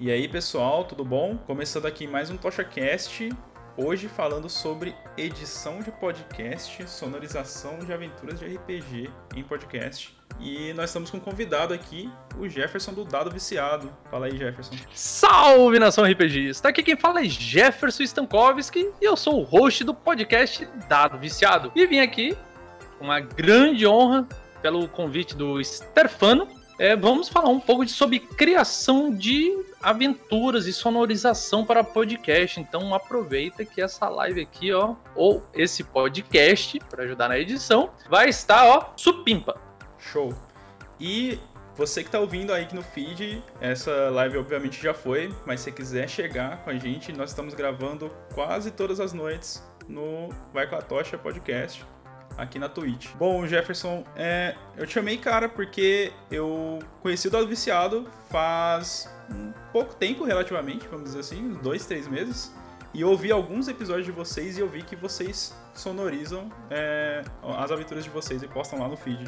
E aí, pessoal, tudo bom? Começando aqui mais um TochaCast, hoje falando sobre edição de podcast, sonorização de aventuras de RPG em podcast. E nós estamos com um convidado aqui, o Jefferson do Dado Viciado. Fala aí, Jefferson. Salve, nação RPGista! Aqui quem fala é Jefferson Stankovski e eu sou o host do podcast Dado Viciado. E vim aqui com uma grande honra pelo convite do Stefano. Vamos falar um pouco sobre criação de aventuras e sonorização para podcast. Então aproveita que essa live aqui, ou esse podcast, para ajudar na edição, vai estar, supimpa. Show! E você que está ouvindo aí no feed, essa live obviamente já foi, mas se quiser chegar com a gente, nós estamos gravando quase todas as noites no Vai com a Tocha Podcast, aqui na Twitch. Bom, Jefferson, eu te chamei, cara, porque eu conheci o Dado Viciado faz um pouco tempo, relativamente, vamos dizer assim, uns 2, 3 meses, e eu ouvi alguns episódios de vocês e eu vi que vocês sonorizam as aventuras de vocês e postam lá no feed.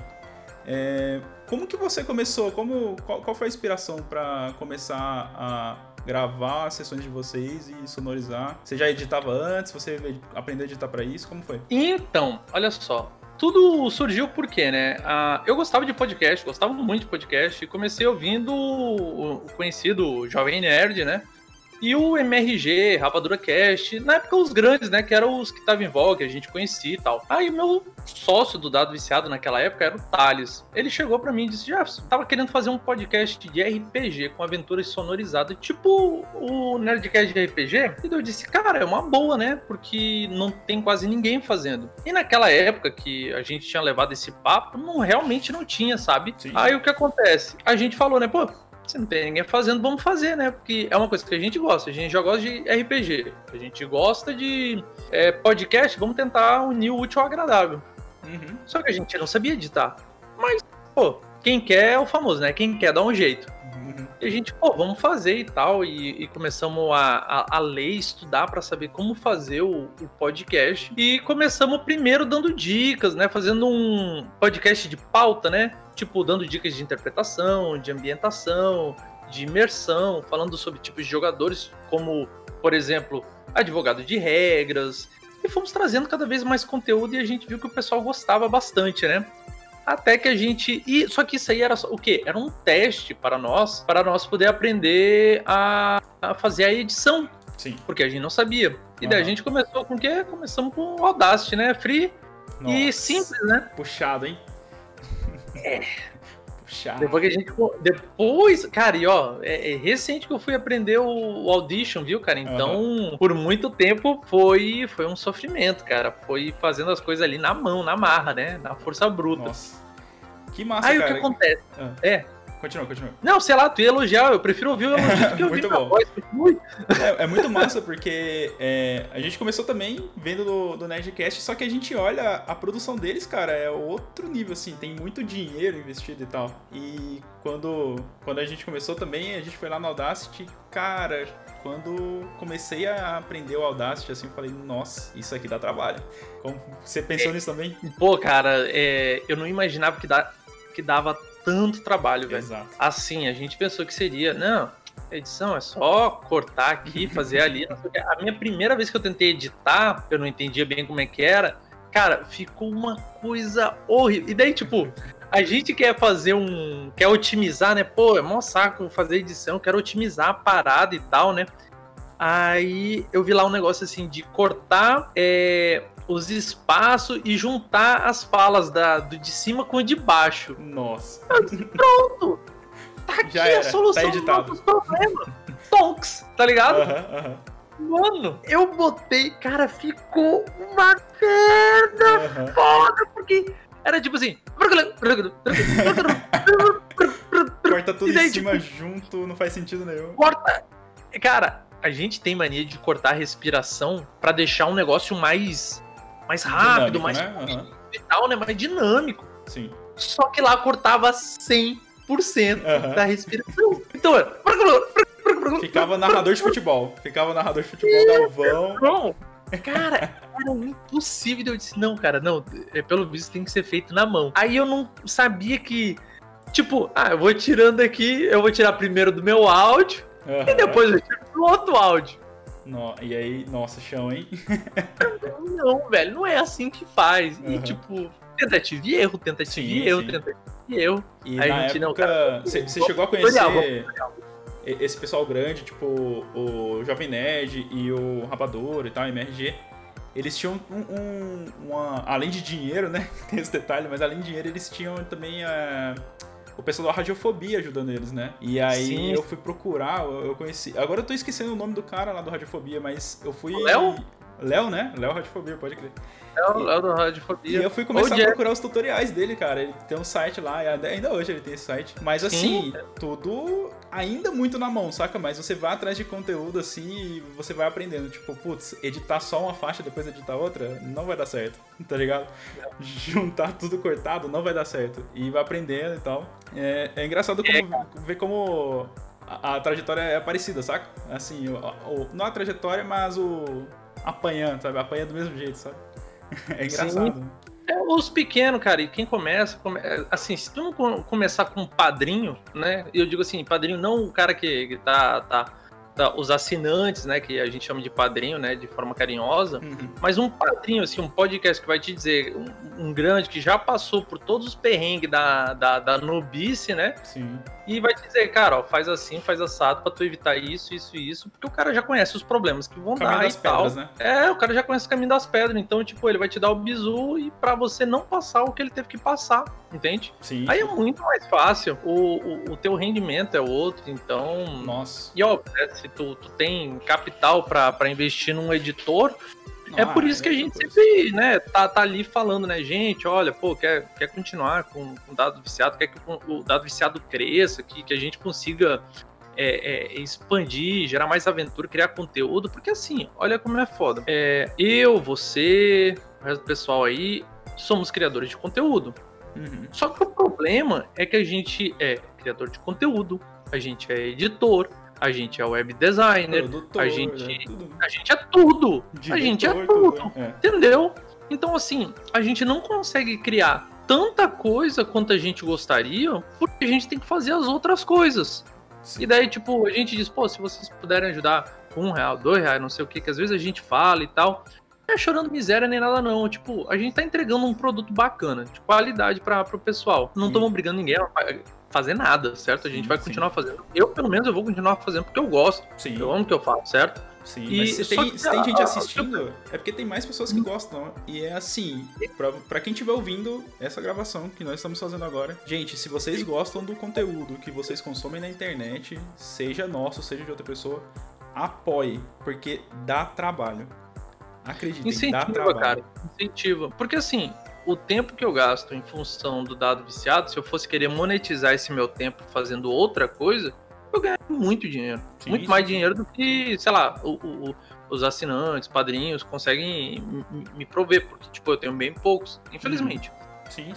Como que você começou? Qual foi a inspiração para começar a gravar as sessões de vocês e sonorizar? Você já editava antes? Você aprendeu a editar para isso? Como foi? Então, olha só. Tudo surgiu porque, né? Eu gostava de podcast, gostava muito de podcast e comecei ouvindo o conhecido Jovem Nerd, né? E o MRG, Rapadura Cast, na época os grandes, né? Que eram os que estavam em voga, que a gente conhecia e tal. Aí o meu sócio do Dado Viciado naquela época era o Thales. Ele chegou pra mim e disse: Jefferson, tava querendo fazer um podcast de RPG com aventuras sonorizadas, tipo o Nerdcast de RPG. E eu disse: cara, é uma boa, né? Porque não tem quase ninguém fazendo. E naquela época que a gente tinha levado esse papo, realmente não tinha, sabe? Sim. Aí o que acontece? A gente falou, né? Pô, se não tem ninguém fazendo, vamos fazer, né? Porque é uma coisa que a gente gosta. A gente já gosta de RPG. A gente gosta de podcast. Vamos tentar unir o útil ao agradável. Uhum. Só que a gente não sabia editar. Mas, pô, quem quer é o famoso, né? Quem quer dá um jeito. Uhum. E a gente, vamos fazer e tal. E começamos a ler, estudar para saber como fazer o podcast. E começamos primeiro dando dicas, né? Fazendo um podcast de pauta, né? Tipo, dando dicas de interpretação, de ambientação, de imersão, falando sobre tipos de jogadores, como, por exemplo, advogado de regras. E fomos trazendo cada vez mais conteúdo e a gente viu que o pessoal gostava bastante, né? Até que a gente... Só que isso aí era o quê? Era um teste para nós poder aprender a fazer a edição. Sim. Porque a gente não sabia. E daí a gente começou com o quê? Começamos com o Audacity, né? Free. Nossa. E simples, né? Puxado, hein? Puxado. Depois, cara, e é recente que eu fui aprender o Audition, viu, cara? Então, por muito tempo foi um sofrimento, cara. Foi fazendo as coisas ali na mão, na marra, né? Na força bruta. Nossa. Que massa, aí, cara. Aí o que acontece? Continua. Não, sei lá, tu ia elogiar, eu prefiro ouvir o elogio do que ouvir a voz. É muito massa, porque a gente começou também vendo do Nerdcast, só que a gente olha a produção deles, cara, é outro nível, assim, tem muito dinheiro investido e tal. E quando a gente começou também, a gente foi lá no Audacity, cara, quando comecei a aprender o Audacity, assim, eu falei, nossa, isso aqui dá trabalho. Você pensou nisso também? Pô, cara, eu não imaginava que dava tanto trabalho, velho. Exato. Assim, a gente pensou que seria, não, edição é só cortar aqui, fazer ali. A minha primeira vez que eu tentei editar, eu não entendia bem como é que era, cara, ficou uma coisa horrível. E daí, tipo, a gente quer quer otimizar, né? Pô, é mó saco fazer edição, quero otimizar a parada e tal, né? Aí eu vi lá um negócio assim de cortar os espaços e juntar as falas de cima com o de baixo. Nossa. Pronto! Tá aqui a solução dos nossos problemas. Tonks, tá ligado? Mano, eu botei, cara, ficou uma merda foda, porque era tipo assim... Corta tudo daí, em cima junto, não faz sentido nenhum. Corta! Cara, a gente tem mania de cortar a respiração pra deixar um negócio mais rápido, dinâmico, mais né? e tal, né? Mais dinâmico. Sim. Só que lá cortava 100% da respiração. Então, ficava narrador de futebol. Galvão. Não, cara, era impossível. Eu disse, não, cara, não. Pelo visto tem que ser feito na mão. Aí eu não sabia que... Tipo, eu vou tirando aqui, eu vou tirar primeiro do meu áudio, E depois eu tive um outro áudio. E aí, nossa, chão, hein? Não, velho, não é assim que faz. E tipo, tentativa e erro. E aí na a gente época, você chegou a conhecer esse pessoal grande, tipo o Jovem Nerd e o Rapadura e tal, MRG. Eles tinham além de dinheiro, né? Tem esse detalhe, mas além de dinheiro, eles tinham também o pessoal da Radiofobia ajudando eles, né? E aí eu fui procurar, eu conheci... Agora eu tô esquecendo o nome do cara lá do Radiofobia, mas eu fui... Léo, né? Léo Radiofobia, pode crer. Léo do Radiofobia. E eu fui começar a procurar os tutoriais dele, cara. Ele tem um site lá, e ainda hoje ele tem esse site. Mas assim, tudo ainda muito na mão, saca? Mas você vai atrás de conteúdo assim e você vai aprendendo. Tipo, putz, editar só uma faixa depois editar outra, não vai dar certo, tá ligado? Juntar tudo cortado, não vai dar certo. E vai aprendendo e tal. É engraçado ver como a trajetória é parecida, saca? Assim, não a trajetória, mas apanhando, sabe? Apanha do mesmo jeito, sabe? É engraçado. Os pequenos, cara, e quem começa, assim, se tu não começar com um padrinho, né? Eu digo assim, padrinho não o cara que tá os assinantes, né? Que a gente chama de padrinho, né? De forma carinhosa, mas um padrinho, assim, um podcast que vai te dizer, um grande que já passou por todos os perrengues da nubice, né? Sim. E vai te dizer, cara, ó, faz assim, faz assado pra tu evitar isso, porque o cara já conhece os problemas que vão dar e tal. Né? O cara já conhece o caminho das pedras, então, tipo, ele vai te dar o bizu e pra você não passar o que ele teve que passar, entende? Sim. Aí é muito mais fácil, o teu rendimento é outro, então... Nossa. E óbvio, né, se tu tem capital pra investir num editor... É por isso que a gente sempre, né, tá ali falando, né, gente, olha, pô, quer continuar com o dado viciado, quer que o dado viciado cresça, que a gente consiga expandir, gerar mais aventura, criar conteúdo, porque assim, olha como é foda. Eu, você, o resto do pessoal aí, somos criadores de conteúdo. Só que o problema é que a gente é criador de conteúdo, a gente é editor, a gente é web designer, produtor, a gente é tudo. Diretor, a gente é tudo. Entendeu? Então, assim, a gente não consegue criar tanta coisa quanto a gente gostaria, porque a gente tem que fazer as outras coisas. Sim. E daí, tipo, a gente diz, pô, se vocês puderem ajudar com R$1, R$2, não sei o que às vezes a gente fala e tal. Não é chorando miséria nem nada, não. Tipo, a gente tá entregando um produto bacana, de qualidade pro pessoal. Não estamos obrigando ninguém a fazer nada, certo? A gente vai continuar fazendo. Eu, pelo menos, eu vou continuar fazendo porque eu gosto. Sim. Eu amo o que eu faço, certo? Sim, mas se tem gente assistindo, é porque tem mais pessoas que gostam. E é assim, pra quem estiver ouvindo essa gravação que nós estamos fazendo agora, gente, se vocês gostam do conteúdo que vocês consomem na internet, seja nosso, seja de outra pessoa, apoie, porque dá trabalho. Acreditem, dá trabalho. Cara, incentiva. Porque assim, o tempo que eu gasto em função do dado viciado, se eu fosse querer monetizar esse meu tempo fazendo outra coisa, eu ganho muito dinheiro. Muito mais dinheiro do que, sei lá, os assinantes, padrinhos conseguem me prover, porque, tipo, eu tenho bem poucos, infelizmente. Sim.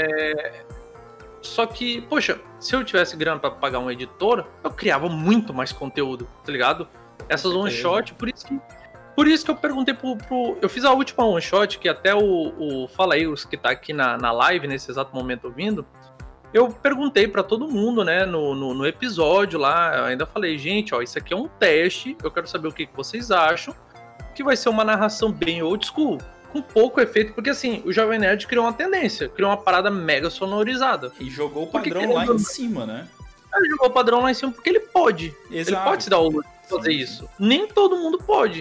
Só que, poxa, se eu tivesse grana pra pagar um editor, eu criava muito mais conteúdo, tá ligado? Essas one-shot, por isso que eu perguntei eu fiz a última one-shot, que até o Fala aí, os que tá aqui na live, nesse exato momento ouvindo, eu perguntei pra todo mundo, né, no episódio lá, eu ainda falei, gente, ó, isso aqui é um teste, eu quero saber o que vocês acham, que vai ser uma narração bem old school, com pouco efeito, porque assim, o Jovem Nerd criou uma tendência, criou uma parada mega sonorizada. E jogou o padrão lá em cima, né? Ele jogou o padrão lá em cima porque ele pode. Exato. Ele pode se dar o luxo de fazer isso. Nem todo mundo pode.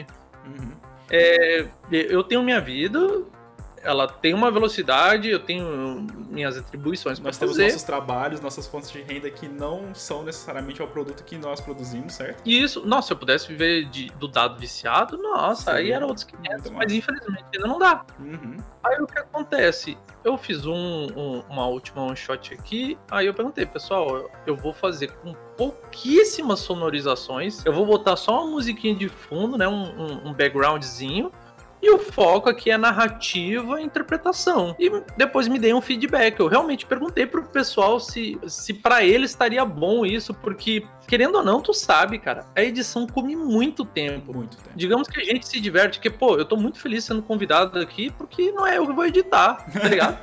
Eu tenho minha vida, ela tem uma velocidade, eu tenho minhas atribuições para fazer. Nós temos nossos trabalhos, nossas fontes de renda que não são necessariamente o produto que nós produzimos, certo? Isso, nossa, se eu pudesse viver do dado viciado, nossa, aí era outros 500, mas infelizmente ainda não dá. Aí o que acontece? Eu fiz uma última one shot aqui, aí eu perguntei, pessoal, eu vou fazer com pouquíssimas sonorizações, eu vou botar só uma musiquinha de fundo, né, um backgroundzinho, e o foco aqui é narrativa e interpretação. E depois me dei um feedback. Eu realmente perguntei pro pessoal se pra ele estaria bom isso, porque, querendo ou não, tu sabe, cara, a edição come muito tempo. Muito tempo. Digamos que a gente se diverte, porque, pô, eu tô muito feliz sendo convidado aqui, porque não é eu que vou editar, tá ligado?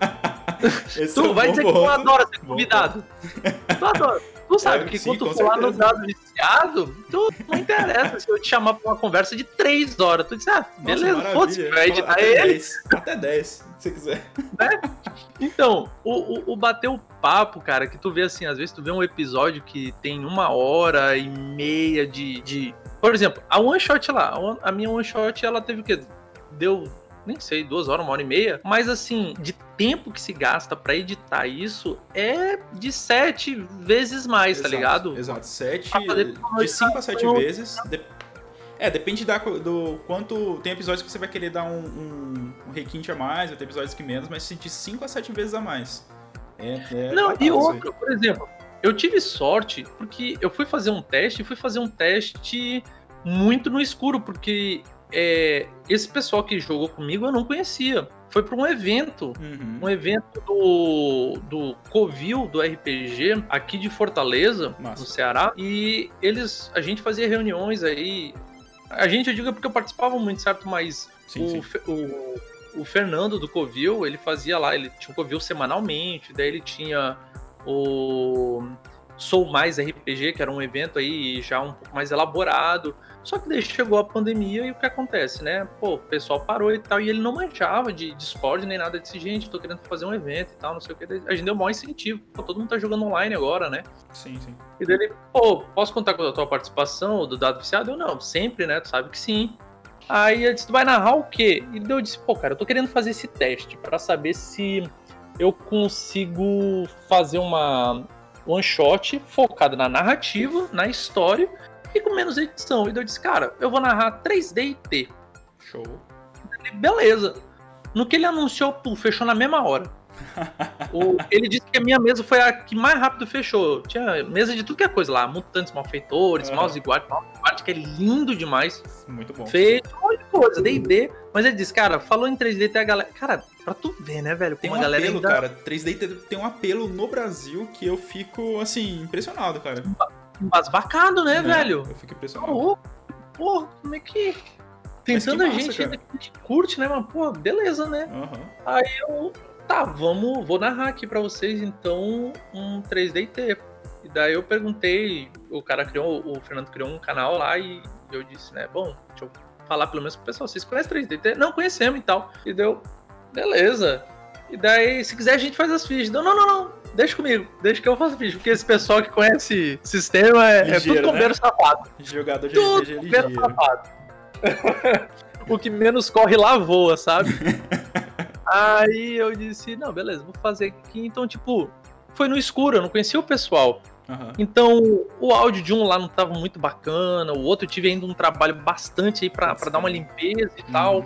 Tu vai dizer que tu adora ser convidado. Tu adora. Tu sabe que quando tu for lá no dado viciado, viciado, tu não interessa se eu te chamar pra uma conversa de 3 horas. Tu diz, beleza, foda-se, vai editar ele. Até 10, se você quiser. Né? Então, o bater o papo, cara, que tu vê assim, às vezes tu vê um episódio que tem 1h30 de... Por exemplo, a One Shot lá, a minha One Shot, ela teve o quê? Deu, nem sei, 2 horas, 1h30. Mas assim, de tempo que se gasta pra editar isso é de 7 vezes mais, tá ligado? Exato, de 5 a 7 vezes. Depende do quanto... Tem episódios que você vai querer dar um requinte a mais, tem episódios que menos, mas de 5 a 7 vezes a mais. Não, e outra, por exemplo, eu tive sorte porque eu fui fazer um teste muito no escuro, porque esse pessoal que jogou comigo eu não conhecia. Foi para um evento, um evento do Covil, do RPG, aqui de Fortaleza, no Ceará, e a gente fazia reuniões aí. Eu digo porque eu participava muito, certo? Mas o Fernando do Covil, ele fazia lá, ele tinha o Covil semanalmente, daí ele tinha o Sou Mais RPG, que era um evento aí já um pouco mais elaborado. Só que daí chegou a pandemia e o que acontece, né? Pô, o pessoal parou e tal, e ele não manjava de Discord nem nada. Disse, gente, tô querendo fazer um evento e tal, não sei o que. A gente deu o maior incentivo. Pô, todo mundo tá jogando online agora, né? Sim. E daí ele, pô, posso contar com a tua participação do Dado Viciado? Eu, não, sempre, né? Tu sabe que sim. Aí ele disse, tu vai narrar o quê? E daí eu disse, pô, cara, eu tô querendo fazer esse teste pra saber se eu consigo fazer uma one shot focada na narrativa, na história e com menos edição. E daí eu disse, cara, eu vou narrar 3D e T. Show. Beleza. No que ele anunciou, fechou na mesma hora. Ele disse que a minha mesa foi a que mais rápido fechou. Tinha mesa de tudo que é coisa lá. Mutantes, malfeitores, mouse guard, que é lindo demais. Muito bom. Feito um monte de coisa, D&D. Mas ele disse, cara, falou em 3D, tem a galera... Cara, pra tu ver, né, velho? Tem um apelo, cara. 3D tem um apelo no Brasil que eu fico, assim, impressionado, cara. Embasbacado, né, velho? Eu fico impressionado. Porra, como é que... Tem tanta gente ainda que curte, né, mano? Pô, beleza, né? Aí eu... Tá, vou narrar aqui pra vocês, então, um 3D T. E daí eu perguntei, o Fernando criou um canal lá e eu disse, né, bom, deixa eu falar pelo menos pro pessoal, vocês conhecem 3D T? Não, conhecemos e tal. E deu, beleza. E daí, se quiser, a gente faz as fichas. Não, deixa comigo, deixa que eu faço ficha, porque esse pessoal que conhece sistema é tudo combeiro safado. Jogador de tudo RPG combeiro safado. O que menos corre lá voa, sabe? Aí eu disse, não, beleza, vou fazer aqui. Então, tipo, foi no escuro, eu não conhecia o pessoal. Então, o áudio de um lá não tava muito bacana, o outro eu tive ainda um trabalho bastante aí pra dar uma limpeza e tal.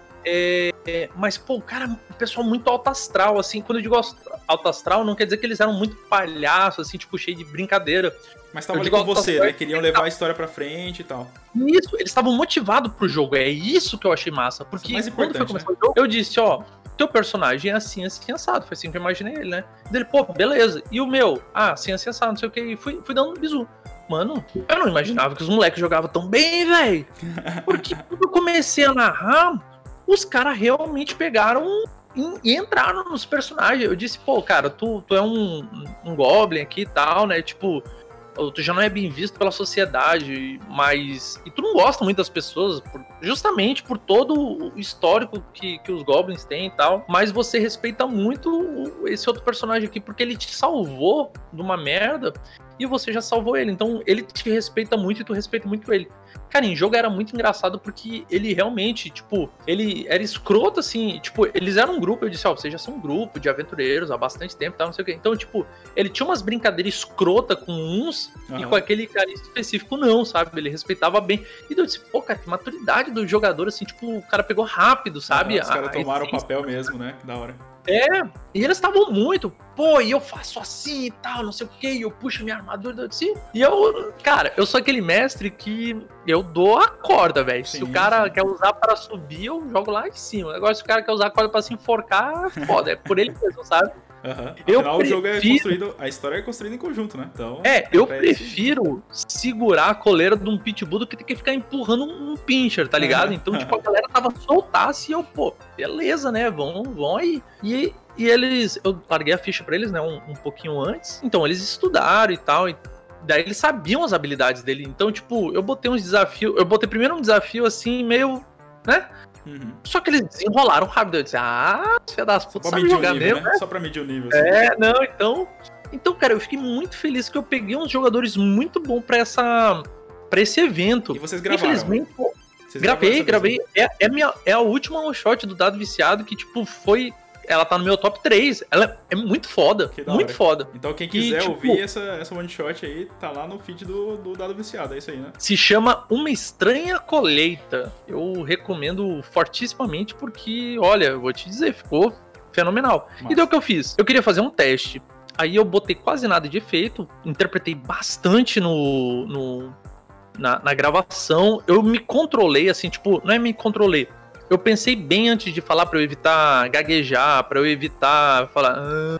Mas, pô, o pessoal muito alto astral, assim, quando eu digo alto astral, não quer dizer que eles eram muito palhaços, assim, tipo, cheio de brincadeira. Mas estavam ali com você, né? Queriam levar a história pra frente e tal. Isso, eles estavam motivados pro jogo, é isso que eu achei massa. Porque quando foi começar o jogo, eu disse, ó, teu personagem é assim, assado. Foi assim que eu imaginei ele, né? Dele, pô, beleza. E o meu? Assim, assado, não sei o que. E fui dando um bisu. Mano, eu não imaginava que os moleques jogavam tão bem, velho. Porque quando eu comecei a narrar, os caras realmente pegaram e entraram nos personagens. Eu disse, pô, cara, tu é um goblin aqui e tal, né? Tipo, tu já não é bem visto pela sociedade, mas... E tu não gosta muito das pessoas, justamente por todo o histórico que os goblins têm e tal, mas você respeita muito esse outro personagem aqui, porque ele te salvou de uma merda e você já salvou ele, então ele te respeita muito e tu respeita muito ele. Cara, em jogo era muito engraçado porque ele realmente, tipo, ele era escroto, assim, tipo, eles eram um grupo, eu disse, ó, vocês já são um grupo de aventureiros há bastante tempo e tal, não sei o quê. Então, tipo, ele tinha umas brincadeiras escrota com uns e com aquele cara específico não, sabe? Ele respeitava bem. E eu disse, pô, cara, que maturidade do jogador, assim, tipo, o cara pegou rápido, sabe? Os caras tomaram o papel mesmo, né? Que da hora. E eles estavam muito, pô, e eu faço assim e tal, não sei o que, eu puxo minha armadura, eu disse, e eu sou aquele mestre que eu dou a corda, velho. Se o cara quer usar para subir, eu jogo lá em cima. Agora, se o cara quer usar a corda para se enforcar, foda, é por ele mesmo, sabe? Afinal, o jogo é construído, a história é construída em conjunto, né? Então, eu prefiro segurar a coleira de um pitbull do que ter que ficar empurrando um pincher, tá ligado? Então, tipo, a galera tava soltasse e eu, pô, beleza, né? Vão aí. E eles, eu larguei a ficha pra eles, né? Um pouquinho antes. Então, eles estudaram e tal. E daí eles sabiam as habilidades dele. Então, tipo, eu botei uns desafios. Eu botei primeiro um desafio assim, meio, né? Só que eles desenrolaram rápido. Eu disse, filha das putas, sabe jogar nível, mesmo, né? Só pra medir o nível. Assim. Não, então, cara, eu fiquei muito feliz que eu peguei uns jogadores muito bons pra esse evento. E vocês gravaram? Infelizmente, gravei. É a última one shot do Dado Viciado que, tipo, foi... Ela tá no meu top 3. Ela é muito foda. Muito foda. Então quem quiser ouvir essa one shot aí, tá lá no feed do Dado Viciado. É isso aí, né? Se chama Uma Estranha Colheita. Eu recomendo fortissimamente porque, olha, eu vou te dizer, ficou fenomenal. Massa. E daí o que eu fiz? Eu queria fazer um teste. Aí eu botei quase nada de efeito. Interpretei bastante na gravação. Eu me controlei, assim, tipo, não é me controlei. Eu pensei bem antes de falar pra eu evitar gaguejar, pra eu evitar falar...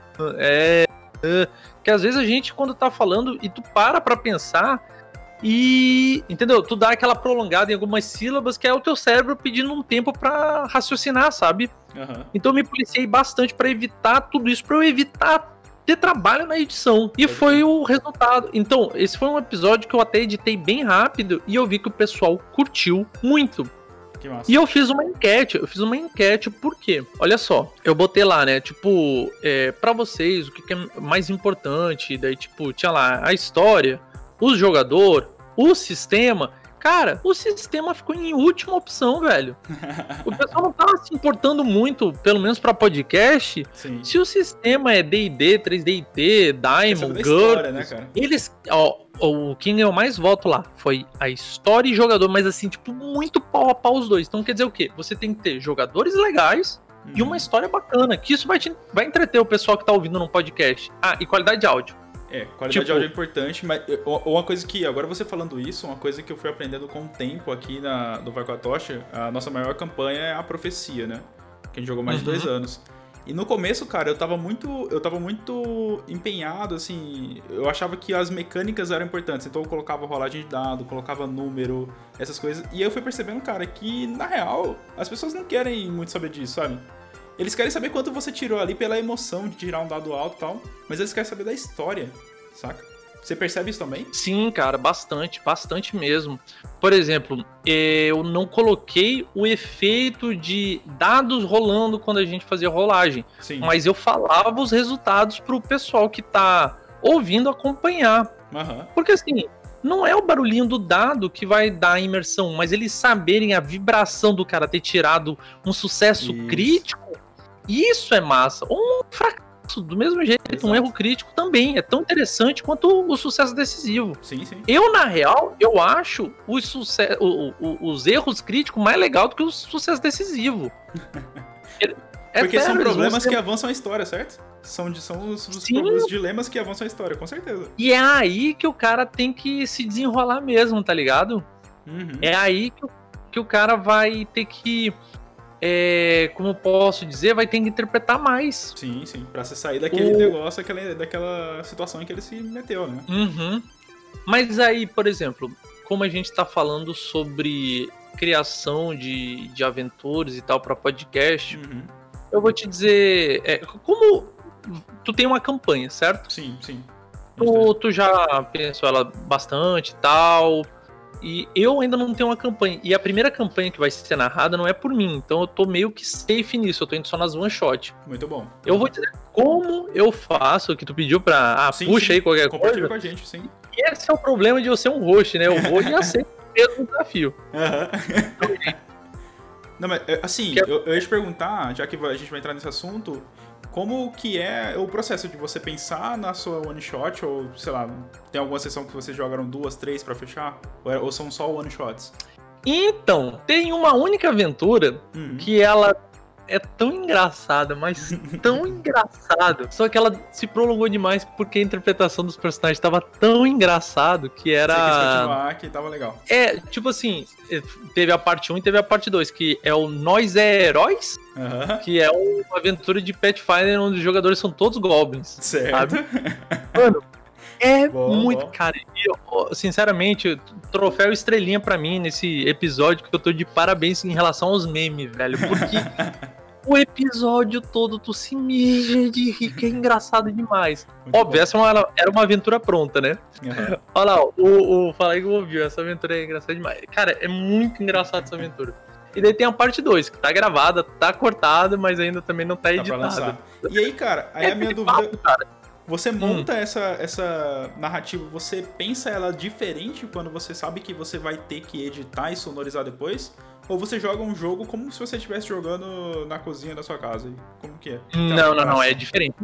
Que às vezes a gente, quando tá falando, e tu para pra pensar e... Entendeu? Tu dá aquela prolongada em algumas sílabas que é o teu cérebro pedindo um tempo pra raciocinar, sabe? Então eu me policiei bastante pra evitar tudo isso, pra eu evitar ter trabalho na edição. E foi o resultado. Então, esse foi um episódio que eu até editei bem rápido e eu vi que o pessoal curtiu muito. E eu fiz uma enquete, por quê? Olha só, eu botei lá, né, tipo, pra vocês, o que é mais importante, daí, tipo, tinha lá a história, o jogador, o sistema. Cara, o sistema ficou em última opção, velho. O pessoal não tava se importando muito, pelo menos pra podcast, se o sistema é D&D, 3DT, Diamond, GURPS, né, cara? Eles... quem ganhou mais voto lá foi a história e jogador, mas assim, tipo, muito pau a pau os dois. Então quer dizer o quê? Você tem que ter jogadores legais e uma história bacana, que isso vai entreter o pessoal que tá ouvindo no podcast. E qualidade de áudio. Qualidade de áudio é importante, mas uma coisa que, agora você falando isso, uma coisa que eu fui aprendendo com o tempo aqui do Vai com a Tocha, a nossa maior campanha é a Profecia, né? Que a gente jogou mais de 2 anos. E no começo, cara, eu tava muito empenhado, assim, eu achava que as mecânicas eram importantes, então eu colocava rolagem de dado, colocava número, essas coisas, e eu fui percebendo, cara, que na real, as pessoas não querem muito saber disso, sabe? Eles querem saber quanto você tirou ali pela emoção de tirar um dado alto e tal, mas eles querem saber da história, saca? Você percebe isso também? Sim, cara, bastante mesmo. Por exemplo, eu não coloquei o efeito de dados rolando quando a gente fazia rolagem. Sim. Mas eu falava os resultados pro pessoal que tá ouvindo acompanhar. Porque assim, não é o barulhinho do dado que vai dar a imersão, mas eles saberem a vibração do cara ter tirado um sucesso crítico, isso é massa. Ou um fracasso, do mesmo jeito. Exato. Um erro crítico também é tão interessante quanto o sucesso decisivo. Sim. Eu, na real, eu acho os erros críticos mais legal do que o sucesso decisivo. Porque são problemas que avançam a história, certo? São os dilemas que avançam a história, com certeza. E é aí que o cara tem que se desenrolar mesmo, tá ligado? É aí que o cara vai ter que... como eu posso dizer, vai ter que interpretar mais. Sim, pra você sair daquele negócio, daquela situação em que ele se meteu, né? Mas aí, por exemplo, como a gente tá falando sobre criação de aventuras e tal pra podcast, eu vou te dizer, como tu tem uma campanha, certo? Sim. Tu já pensou ela bastante e tal... E eu ainda não tenho uma campanha. E a primeira campanha que vai ser narrada não é por mim. Então eu tô meio que safe nisso. Eu tô indo só nas one shot. Muito bom. Eu vou dizer como eu faço o que tu pediu pra... puxa aí qualquer coisa. Compartilha com a gente, sim. E esse é o problema de eu ser um host, né? Eu vou e aceito o mesmo desafio. Não, mas assim, eu ia te perguntar, já que a gente vai entrar nesse assunto... Como que é o processo de você pensar na sua one shot, ou sei lá, tem alguma sessão que vocês jogaram 2, 3 pra fechar? Ou são só one shots? Então, tem uma única aventura que ela é tão engraçada, mas tão engraçada. Só que ela se prolongou demais porque a interpretação dos personagens estava tão engraçado que era... Você quis continuar, que tava legal. Tipo assim, teve a parte 1 e teve a parte 2, que é o Nós é Heróis, que é uma aventura de Pathfinder onde os jogadores são todos goblins. Certo. Sabe? Mano, muito, cara. E, sinceramente, troféu estrelinha pra mim nesse episódio, que eu tô de parabéns em relação aos memes, velho. Porque o episódio todo tu se mija de rir, que é engraçado demais. Muito óbvio, bom. Essa era uma aventura pronta, né? Uhum. Olha lá, o Fala aí que ouviu, essa aventura é engraçada demais. Cara, é muito engraçado essa aventura. E daí tem a parte 2, que tá gravada, tá cortada, mas ainda também não tá editada. E aí, cara, aí a minha dúvida... Cara. Você monta essa narrativa, você pensa ela diferente quando você sabe que você vai ter que editar e sonorizar depois? Ou você joga um jogo como se você estivesse jogando na cozinha da sua casa? Como que é? Não, é diferente.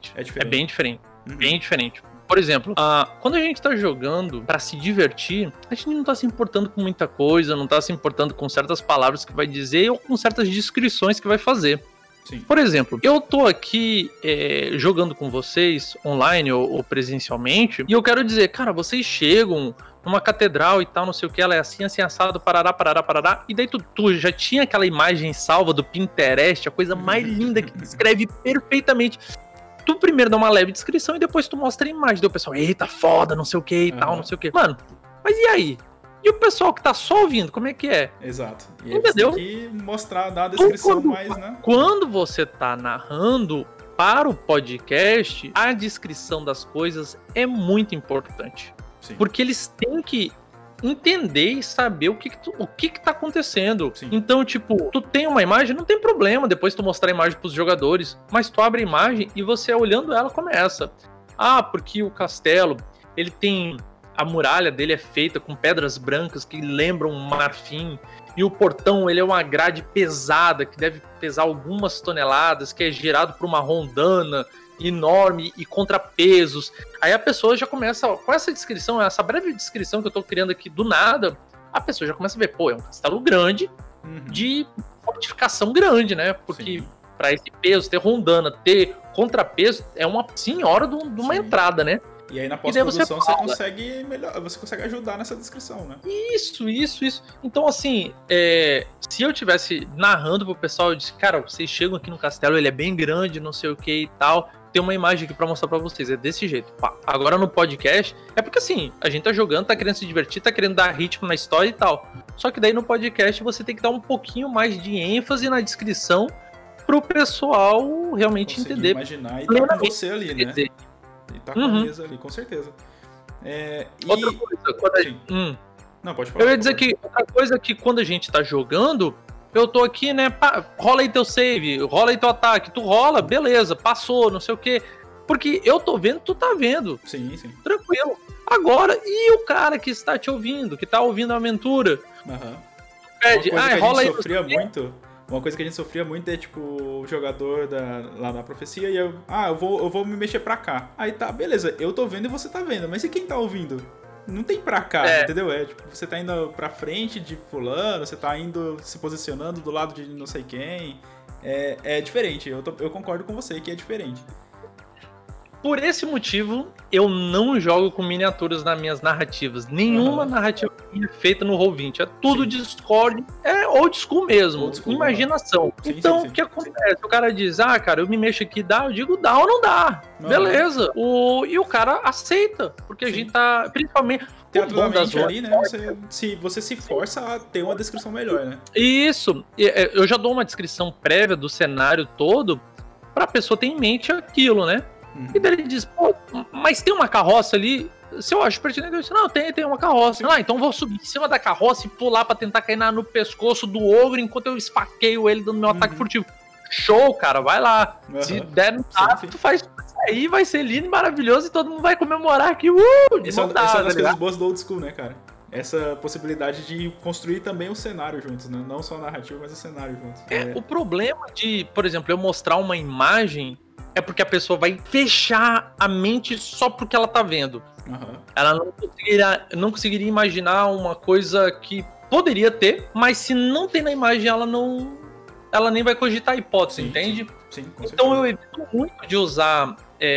É bem diferente. Bem diferente. Por exemplo, quando a gente tá jogando pra se divertir, a gente não tá se importando com muita coisa, não tá se importando com certas palavras que vai dizer ou com certas descrições que vai fazer. Sim. Por exemplo, eu tô aqui jogando com vocês online ou presencialmente, e eu quero dizer, cara, vocês chegam numa catedral e tal, não sei o que, ela é assim, assado, parará, e daí tu já tinha aquela imagem salva do Pinterest, a coisa mais linda que descreve perfeitamente. Tu primeiro dá uma leve descrição e depois tu mostra a imagem, daí o pessoal, eita, foda, não sei o que e tal, não sei o que. Mano, mas e aí? E o pessoal que tá só ouvindo, como é que é? Exato. E entendeu? Você tem que mostrar, dar a descrição mais, né? Quando você tá narrando para o podcast, a descrição das coisas é muito importante. Sim. Porque eles têm que entender e saber o que tá acontecendo. Sim. Então, tipo, tu tem uma imagem, não tem problema depois tu mostrar a imagem pros jogadores, mas tu abre a imagem e você olhando ela começa. Porque o castelo, ele tem... A muralha dele é feita com pedras brancas que lembram um marfim. E o portão, ele é uma grade pesada, que deve pesar algumas toneladas, que é gerado por uma rondana enorme e contrapesos. Aí a pessoa já começa, com essa descrição, essa breve descrição que eu tô criando aqui do nada, a pessoa já começa a ver, pô, é um castelo grande, de fortificação grande, né? Porque para esse peso, ter rondana, ter contrapeso, é uma senhora de uma entrada, né? E aí na pós-produção você consegue ajudar nessa descrição, né? Isso. Então, assim, se eu tivesse narrando pro pessoal, eu disse, cara, vocês chegam aqui no castelo, ele é bem grande, não sei o que e tal, tem uma imagem aqui pra mostrar pra vocês, é desse jeito. Pá. Agora no podcast, é porque assim, a gente tá jogando, tá querendo se divertir, tá querendo dar ritmo na história e tal. Só que daí no podcast você tem que dar um pouquinho mais de ênfase na descrição pro pessoal realmente conseguir entender. Imaginar e tá com você ali, né? E tá com a mesa ali, com certeza. Outra coisa, Não, pode falar. Eu ia dizer que outra coisa é que quando a gente tá jogando, eu tô aqui, né? Rola aí teu save, rola aí teu ataque. Tu rola, beleza, passou, não sei o quê. Porque eu tô vendo, tu tá vendo. Sim. Tranquilo. Agora, e o cara que está te ouvindo, que tá ouvindo a aventura? Pede, rola aí. Uma coisa que a gente sofria muito é, tipo, o jogador lá na profecia e eu vou me mexer pra cá. Aí tá, beleza, eu tô vendo e você tá vendo, mas e quem tá ouvindo? Não tem pra cá, entendeu? Tipo, você tá indo pra frente de fulano, você tá indo se posicionando do lado de não sei quem. É diferente, eu concordo com você que é diferente. Por esse motivo, eu não jogo com miniaturas nas minhas narrativas. Nenhuma narrativa é feita no Roll20. É tudo Discord, old school mesmo. Old school, imaginação. Sim, então, o que acontece? O cara diz, cara, eu me mexo aqui, dá? Eu digo, dá ou não dá. Beleza. E o cara aceita. Porque a gente tá, principalmente... Teatralmente ali, né? Você se força a ter uma descrição melhor, né? Isso. Eu já dou uma descrição prévia do cenário todo pra pessoa ter em mente aquilo, né? E daí ele diz, pô, mas tem uma carroça ali, se eu acho pertinente, eu disse, não, tem uma carroça. Então vou subir em cima da carroça e pular pra tentar cair no pescoço do ogro enquanto eu esfaqueio ele dando meu ataque furtivo. Show, cara, vai lá. Se der no tato, tu faz isso aí, vai ser lindo e maravilhoso e todo mundo vai comemorar aqui. Essa é uma das coisas boas do old school, né, cara? Essa possibilidade de construir também o cenário juntos, né? Não só a narrativa, mas o cenário juntos. O problema de, por exemplo, eu mostrar uma imagem é porque a pessoa vai fechar a mente só porque ela tá vendo. Ela não conseguiria imaginar uma coisa que poderia ter, mas se não tem na imagem, ela nem vai cogitar a hipótese, entende? Sim, com certeza. Então eu evito muito de usar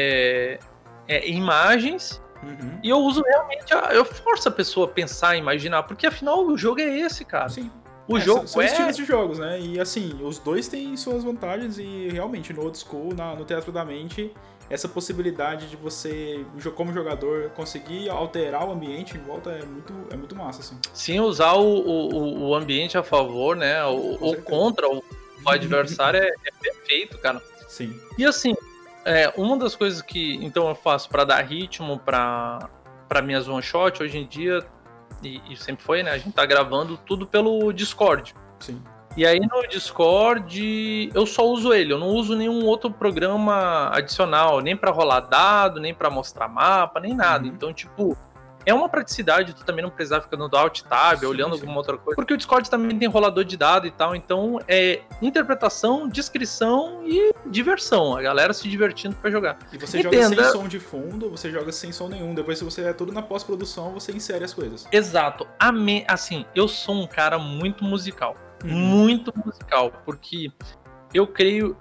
imagens e eu uso realmente, eu forço a pessoa a pensar, imaginar, porque afinal o jogo é esse, cara. Sim. O jogo são estilos de jogos, né? E assim, os dois têm suas vantagens e realmente no old school, no Teatro da Mente, essa possibilidade de você, como jogador, conseguir alterar o ambiente em volta é muito massa, assim. Sim, usar o ambiente a favor, né? Ou contra, O adversário é perfeito, cara. Sim. E assim, uma das coisas que então eu faço pra dar ritmo pra minhas one shot hoje em dia, e sempre foi, né? A gente tá gravando tudo pelo Discord. Sim. E aí no Discord eu só uso ele, eu não uso nenhum outro programa adicional, nem pra rolar dado, nem pra mostrar mapa, nem nada. Então, tipo, é uma praticidade, tu também não precisar ficar dando alt tab, olhando alguma outra coisa. Porque o Discord também tem rolador de dado e tal, então é interpretação, descrição e diversão. A galera se divertindo pra jogar. E você joga sem som de fundo, você joga sem som nenhum. Depois, se você é tudo na pós-produção, você insere as coisas. Exato. Assim, eu sou um cara muito musical. Muito musical, porque eu creio,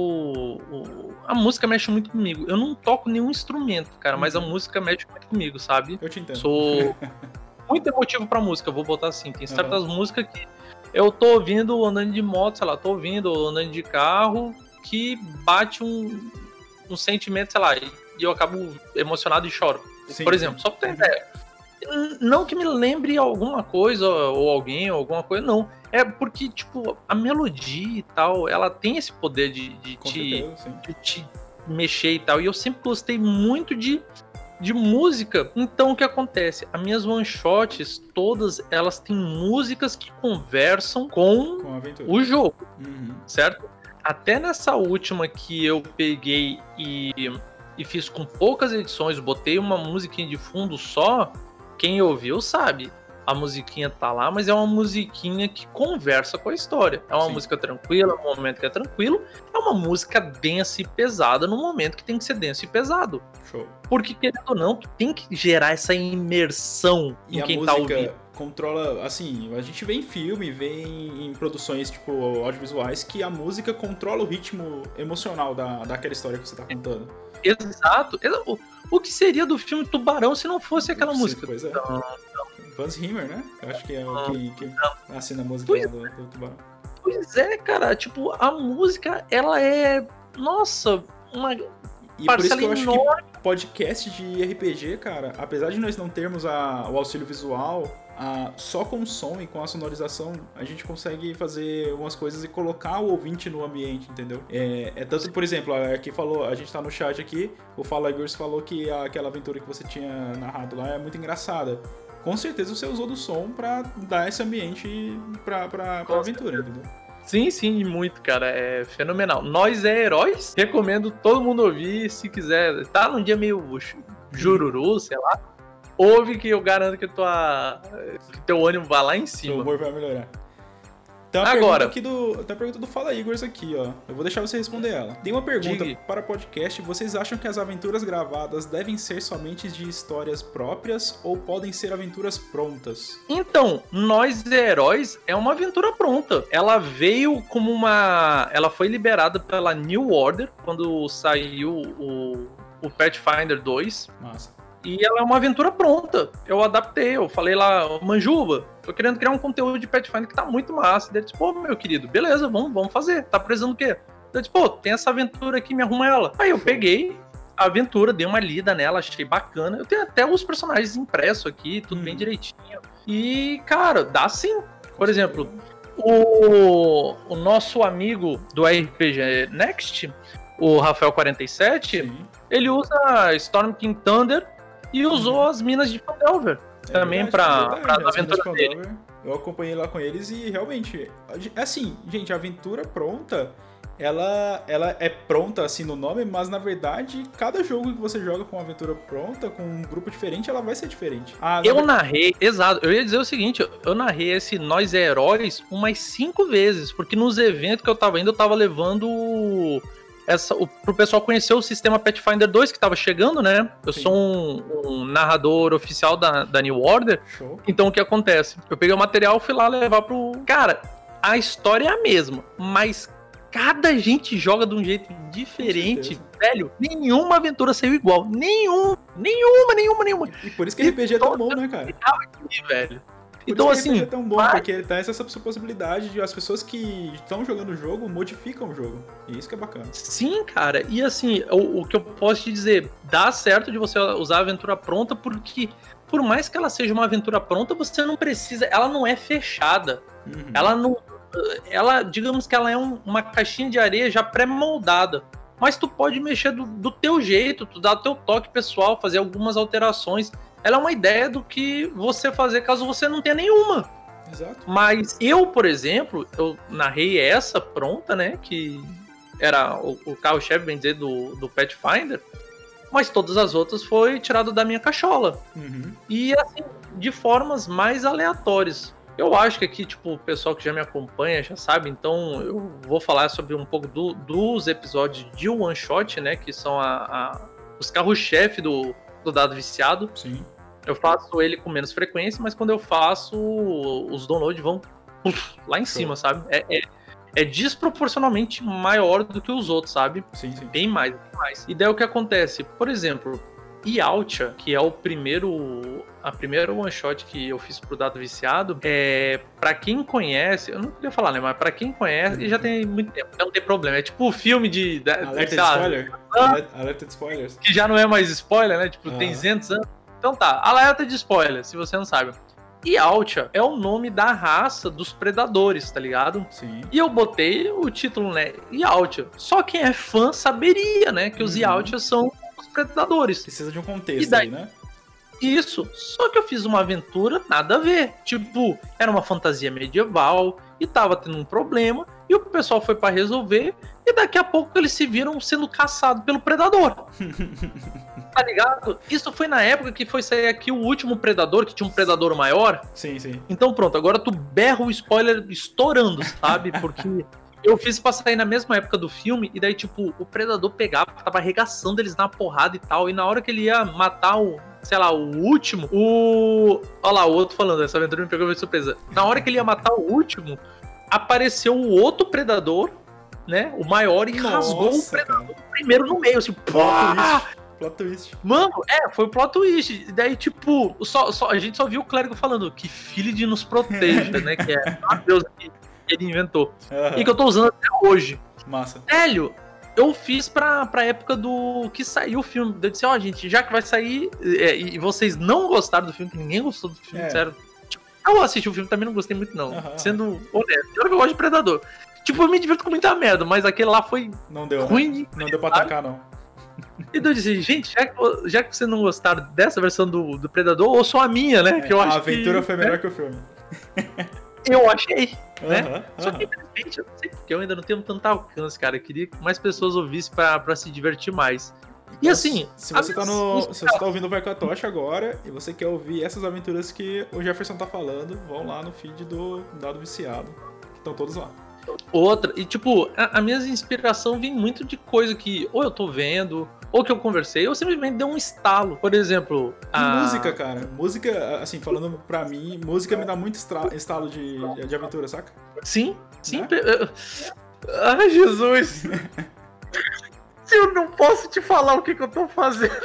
a música mexe muito comigo. Eu não toco nenhum instrumento, cara, mas a música mexe muito comigo, sabe? Eu te entendo. Sou muito emotivo pra música, vou botar assim. Tem certas músicas que eu tô ouvindo andando de moto, sei lá, tô ouvindo andando de carro, que bate um sentimento, sei lá, e eu acabo emocionado e choro. Sim, por exemplo, só pra ter ideia. Não que me lembre alguma coisa, ou alguém, ou alguma coisa, não. É porque, tipo, a melodia e tal, ela tem esse poder de te mexer e tal. E eu sempre gostei muito de música. Então, o que acontece? As minhas one-shots, todas, elas têm músicas que conversam com o jogo, certo? Até nessa última que eu peguei e fiz com poucas edições, botei uma musiquinha de fundo só, quem ouviu sabe. A musiquinha tá lá, mas é uma musiquinha que conversa com a história. É uma música tranquila, no momento que é tranquilo. É uma música densa e pesada no momento que tem que ser denso e pesado. Show. Porque, querendo ou não, tu tem que gerar essa imersão em quem tá ouvindo. E a música controla, assim, a gente vê em filme, vê em produções, tipo, audiovisuais, que a música controla o ritmo emocional daquela história que você tá contando. Exato. O que seria do filme Tubarão se não fosse aquela música? Pois é. Hans Zimmer, né? Eu acho que é o que assina a música do Tubarão. Pois é, cara. Tipo, a música, ela é... Nossa, uma e por isso que eu acho que podcast de RPG, cara, apesar de nós não termos o auxílio visual, só com o som e com a sonorização, a gente consegue fazer umas coisas e colocar o ouvinte no ambiente, entendeu? Tanto, por exemplo, aqui falou, a gente tá no chat aqui, o Fala Igor falou que aquela aventura que você tinha narrado lá é muito engraçada. Com certeza você usou do som pra dar esse ambiente pra aventura, entendeu? Sim, muito, cara. É fenomenal. Nós é Heróis. Recomendo todo mundo ouvir, se quiser. Tá num dia meio jururu, sei lá. Ouve que eu garanto que teu ânimo vai lá em cima. O humor vai melhorar. Tem uma pergunta do Fala Igor aqui, ó. Eu vou deixar você responder ela. Tem uma pergunta para podcast. Vocês acham que as aventuras gravadas devem ser somente de histórias próprias ou podem ser aventuras prontas? Então, Nós é Heróis é uma aventura pronta. Ela veio como ela foi liberada pela New Order quando saiu o Pathfinder 2. Massa. E ela é uma aventura pronta. Eu adaptei, eu falei lá, Manjuba, tô querendo criar um conteúdo de Pathfinder que tá muito massa. Ele disse, pô, meu querido, beleza, vamos fazer. Tá precisando do quê? Eu disse, pô, tem essa aventura aqui, me arruma ela. Aí eu peguei a aventura, dei uma lida nela, achei bacana. Eu tenho até os personagens impressos aqui, tudo bem direitinho. E, cara, dá sim. Por exemplo, o nosso amigo do RPG Next, o Rafael47, ele usa Storm King Thunder e usou as minas de Fandelver também pra aventura dele. Eu acompanhei lá com eles e realmente, assim, gente, a aventura pronta, ela é pronta assim no nome, mas na verdade, cada jogo que você joga com uma aventura pronta, com um grupo diferente, ela vai ser diferente. Narrei, exato, eu ia dizer o seguinte, eu narrei esse Nós é Heróis umas 5 vezes, porque nos eventos que eu tava indo, eu tava levando... pro pessoal conhecer o sistema Pathfinder 2 que tava chegando, né? Eu sou um narrador oficial da New Order. Show. Então o que acontece? Eu peguei o material, fui lá levar pro... Cara, a história é a mesma, mas cada gente joga de um jeito diferente, velho. Nenhuma aventura saiu igual. Nenhuma. E por isso que RPG é tão bom, né, cara? Velho. Então, assim, é tão bom, porque tá essa possibilidade de as pessoas que estão jogando o jogo modificam o jogo. E isso que é bacana. Sim, cara. E assim, o que eu posso te dizer, dá certo de você usar a aventura pronta, porque por mais que ela seja uma aventura pronta, você não precisa... Ela não é fechada. Ela não... ela, digamos que ela é uma caixinha de areia já pré-moldada. Mas tu pode mexer do teu jeito, tu dá o teu toque pessoal, fazer algumas alterações. Ela é uma ideia do que você fazer caso você não tenha nenhuma. Exato. Mas eu, por exemplo, eu narrei essa pronta, né? Que era o carro-chefe, bem dizer, do Pathfinder. Mas todas as outras foi tirado da minha cachola. Uhum. E assim, de formas mais aleatórias. Eu acho que aqui, tipo, o pessoal que já me acompanha já sabe, então eu vou falar sobre um pouco dos episódios de One Shot, né? Que são os carros-chefe do Dado Viciado. Sim. Eu faço ele com menos frequência, mas quando eu faço, os downloads vão lá em cima, sabe? É desproporcionalmente maior do que os outros, sabe? Sim. Bem mais. E daí o que acontece? Por exemplo, Yautja, que é a primeira one shot que eu fiz pro Dado Viciado, pra quem conhece, eu não queria falar, né, mas pra quem conhece, já tem muito tempo, não tem problema, é tipo o filme de Alerta de spoiler? Alerta de spoilers. Que já não é mais spoiler, né, tipo, tem 200 200 anos. Então tá, alerta de spoiler, se você não sabe. Yautja é o nome da raça dos predadores, tá ligado? Sim. E eu botei o título, né, Yautja. Só quem é fã saberia, né, que os Yautja são os predadores. Precisa de um contexto aí, né? Isso, só que eu fiz uma aventura nada a ver. Tipo, era uma fantasia medieval e tava tendo um problema e o pessoal foi pra resolver e daqui a pouco eles se viram sendo caçados pelo predador. Tá ligado? Isso foi na época que foi sair aqui o último Predador, que tinha um Predador maior. Sim. Então pronto, agora tu berra o spoiler estourando, sabe? Porque eu fiz pra sair na mesma época do filme, e daí, tipo, o Predador pegava, tava arregaçando eles na porrada e tal, e na hora que ele ia matar o último, olha lá, o outro falando, essa aventura me pegou de surpresa. Na hora que ele ia matar o último, apareceu o outro Predador, né, o maior, e rasgou o Predador primeiro no meio, assim, Plot twist. Mano, foi o plot twist. E daí, tipo, a gente só viu o clérigo falando que filho de nos proteja, né? Que é a Deus que ele inventou. Uhum. E que eu tô usando até hoje. Massa. Velho, eu fiz pra época do que saiu o filme. Eu disse, gente, já que vai sair, e vocês não gostaram do filme, que ninguém gostou do filme, sério. Tipo, eu assisti o filme, também não gostei muito, não. Uhum. Sendo honesto. Eu gosto de Predador. Tipo, eu me divirto com muita merda, mas aquele lá foi não deu, ruim. Né? Não deu pra atacar, não. E eu disse, gente, já que vocês não gostaram dessa versão do Predador, ou só a minha, né? Que eu acho a aventura foi melhor que o filme. Eu achei, né? Só que, infelizmente, eu não sei porque eu ainda não tenho tanto alcance, cara. Eu queria que mais pessoas ouvissem pra se divertir mais. E assim... Se você tá ouvindo o Verkatosh agora, e você quer ouvir essas aventuras que o Jefferson tá falando, vão lá no feed do Dado Viciado, que estão todos lá. Outra, e tipo, a minha inspiração vem muito de coisa que ou eu tô vendo, ou que eu conversei, ou simplesmente deu um estalo. Por exemplo, música, cara. Música, assim, falando pra mim, música me dá muito estalo de aventura, saca? Sim. Né? Ai, Jesus! Eu não posso te falar o que eu tô fazendo.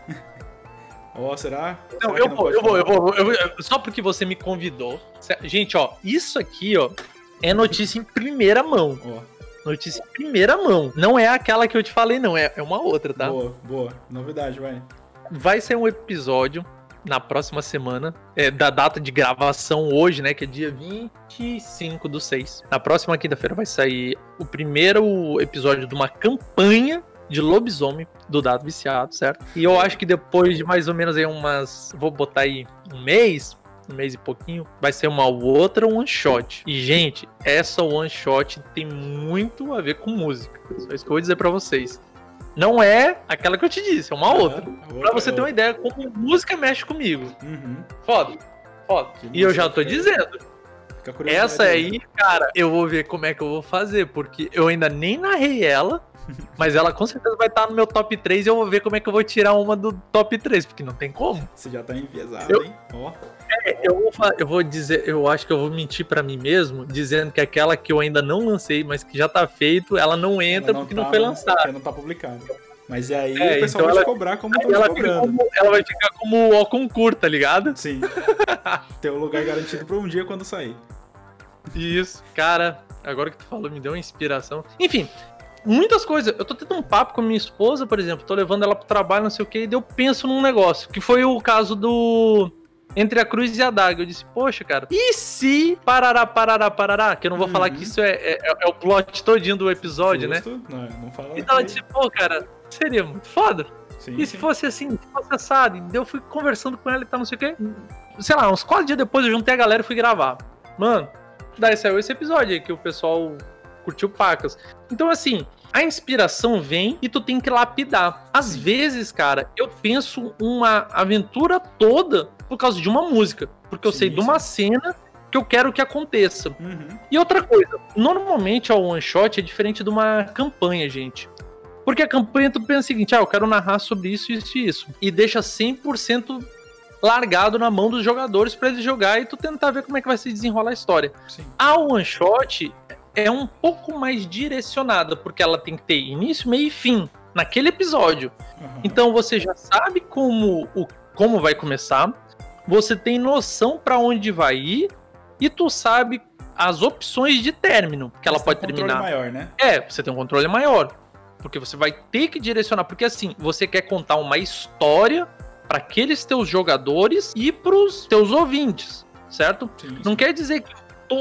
Será? Não, será eu vou. Só porque você me convidou. Gente, isso aqui, é notícia em primeira mão. Notícia em primeira mão. Não é aquela que eu te falei, não. É uma outra, tá? Boa. Novidade, vai. Vai ser um episódio na próxima semana. Da data de gravação hoje, né? Que é dia 25/6. Na próxima quinta-feira vai sair o primeiro episódio de uma campanha de lobisomem do Dado Viciado, certo? E eu acho que depois de mais ou menos aí vou botar aí um mês e pouquinho, vai ser uma outra one shot. E, gente, essa one shot tem muito a ver com música. Só isso que eu vou dizer pra vocês. Não é aquela que eu te disse, é uma outra. Pra você ter uma ideia como música mexe comigo. Uhum. Foda. E eu já tô dizendo. Essa aí, cara, eu vou ver como é que eu vou fazer, porque eu ainda nem narrei ela, mas ela com certeza vai estar no meu top 3 e eu vou ver como é que eu vou tirar uma do top 3, porque não tem como. Você já tá enviesado, hein? Eu vou dizer, eu acho que eu vou mentir pra mim mesmo, dizendo que aquela que eu ainda não lancei, mas que já tá feito, ela não entra porque não foi lançada. Porque não tá publicado. Mas aí o pessoal então vai te cobrar como estão te cobrando. Ela vai ficar como o concurso, tá ligado? Sim. Tem um lugar garantido pra um dia quando sair. Isso. Cara, agora que tu falou, me deu uma inspiração. Enfim, muitas coisas. Eu tô tendo um papo com a minha esposa, por exemplo. Tô levando ela pro trabalho, não sei o que, e daí eu penso num negócio. Que foi o caso entre a cruz e a daga. Eu disse, poxa, cara, e se parará, que eu não vou falar que isso é o plot todinho do episódio, justo, né? Não fala. Então eu disse, pô, cara, seria muito foda. Sim, e se fosse assim, se fosse assado? E eu fui conversando com ela e tal, não sei o quê. Sei lá, uns 4 dias depois eu juntei a galera e fui gravar. Mano, daí saiu esse episódio aí que o pessoal curtiu pacas. Então, assim, a inspiração vem e tu tem que lapidar. Às vezes, cara, eu penso uma aventura toda por causa de uma música. Porque eu sei de uma cena que eu quero que aconteça. E outra coisa, normalmente o one shot é diferente de uma campanha, gente. Porque a campanha tu pensa o seguinte, eu quero narrar sobre isso, isso e isso. E deixa 100% largado na mão dos jogadores pra eles jogar e tu tentar ver como é que vai se desenrolar a história. Sim. A one shot é um pouco mais direcionada, porque ela tem que ter início, meio e fim naquele episódio. Então você já sabe como vai começar, você tem noção pra onde vai ir e tu sabe as opções de término, que ela pode terminar. Você tem um controle maior, né? Você tem um controle maior. Porque você vai ter que direcionar. Porque assim, você quer contar uma história para aqueles teus jogadores e pros teus ouvintes, certo? Sim. Não quer dizer que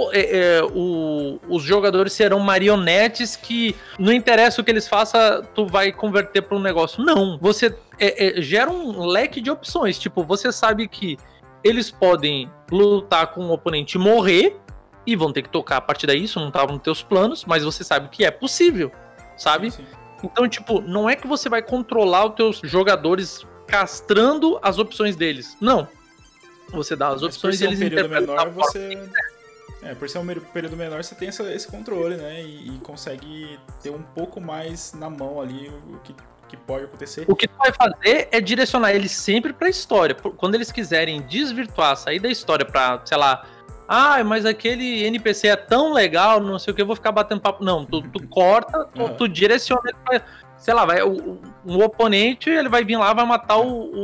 os jogadores serão marionetes que não interessa o que eles façam, tu vai converter para um negócio. Não. Você gera um leque de opções. Tipo, você sabe que eles podem lutar com um oponente e morrer e vão ter que tocar a partir daí. Isso não estava nos teus planos, mas você sabe que é possível, sabe? Sim. Então, tipo, não é que você vai controlar os teus jogadores castrando as opções deles. Não. Você dá as opções e eles interpretam da forma que por ser um período menor, você tem esse controle, né? E consegue ter um pouco mais na mão ali o que pode acontecer. O que tu vai fazer é direcionar eles sempre pra história. Quando eles quiserem desvirtuar, sair da história pra, sei lá, mas aquele NPC é tão legal, não sei o que, eu vou ficar batendo papo. Não, tu corta, tu direciona ele pra, sei lá, um oponente, ele vai vir lá, vai matar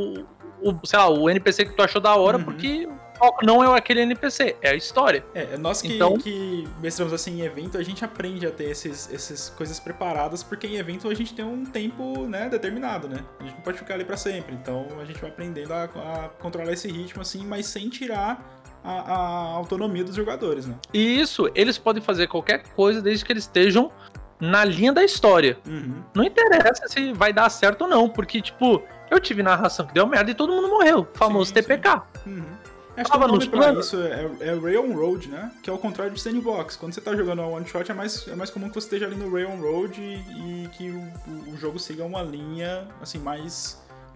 sei lá, o NPC que tu achou da hora, porque o foco não é aquele NPC, é a história. Nós que mestramos assim em evento, a gente aprende a ter essas coisas preparadas, porque em evento a gente tem um tempo, né, determinado, né? A gente não pode ficar ali pra sempre, então a gente vai aprendendo a controlar esse ritmo assim, mas sem tirar a autonomia dos jogadores, né? E isso, eles podem fazer qualquer coisa desde que eles estejam na linha da história. Não interessa se vai dar certo ou não, porque, tipo, eu tive narração que deu merda e todo mundo morreu. Famoso TPK. Acho que o nome pra isso é Railroad, né? Que é o contrário de Sandbox. Quando você tá jogando a one shot, é mais comum que você esteja ali no Railroad e que o jogo siga uma linha, assim, mais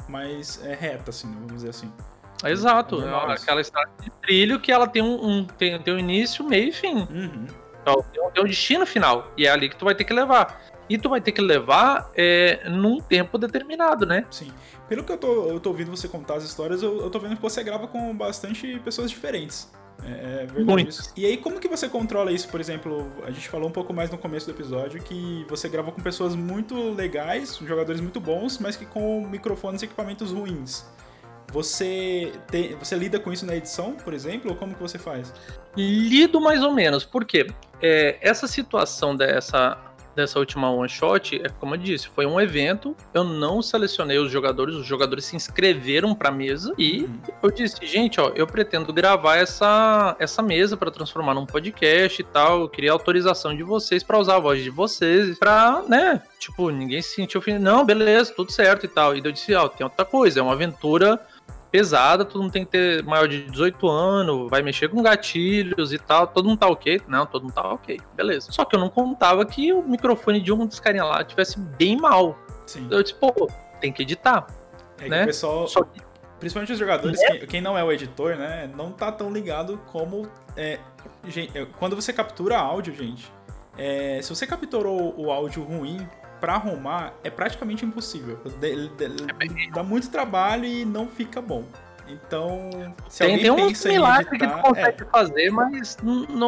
reta, assim, vamos dizer assim. Exato, aquela estrada de trilho que ela tem um início, meio e fim. Então, tem um destino final, e é ali que tu vai ter que levar. E tu vai ter que levar num tempo determinado, né? Sim. Pelo que eu tô ouvindo você contar as histórias, eu tô vendo que você grava com bastante pessoas diferentes. É verdade. Muito. Isso. E aí, como que você controla isso? Por exemplo, a gente falou um pouco mais no começo do episódio que você grava com pessoas muito legais, jogadores muito bons, mas que com microfones e equipamentos ruins. Você lida com isso na edição, por exemplo, ou como que você faz? Lido mais ou menos, porque essa situação dessa última one shot, como eu disse, foi um evento, eu não selecionei os jogadores se inscreveram pra mesa e eu disse, gente, eu pretendo gravar essa mesa pra transformar num podcast e tal, eu queria autorização de vocês pra usar a voz de vocês, pra, né, tipo, ninguém se sentiu ofendido, não, beleza, tudo certo e tal, e eu disse, tem outra coisa, é uma aventura pesada, todo mundo tem que ter maior de 18 anos, vai mexer com gatilhos e tal, todo mundo tá ok? Não, todo mundo tá ok, beleza. Só que eu não contava que o microfone de um dos carinha lá tivesse bem mal. Sim. Eu disse, tem que editar. Né? Que o pessoal, principalmente os jogadores, quem não é o editor, né, não tá tão ligado como... quando você captura áudio, gente, se você capturou o áudio ruim, pra arrumar é praticamente impossível. Dá muito trabalho e não fica bom. Então, se alguém pensa em editar... que tu consegue fazer, mas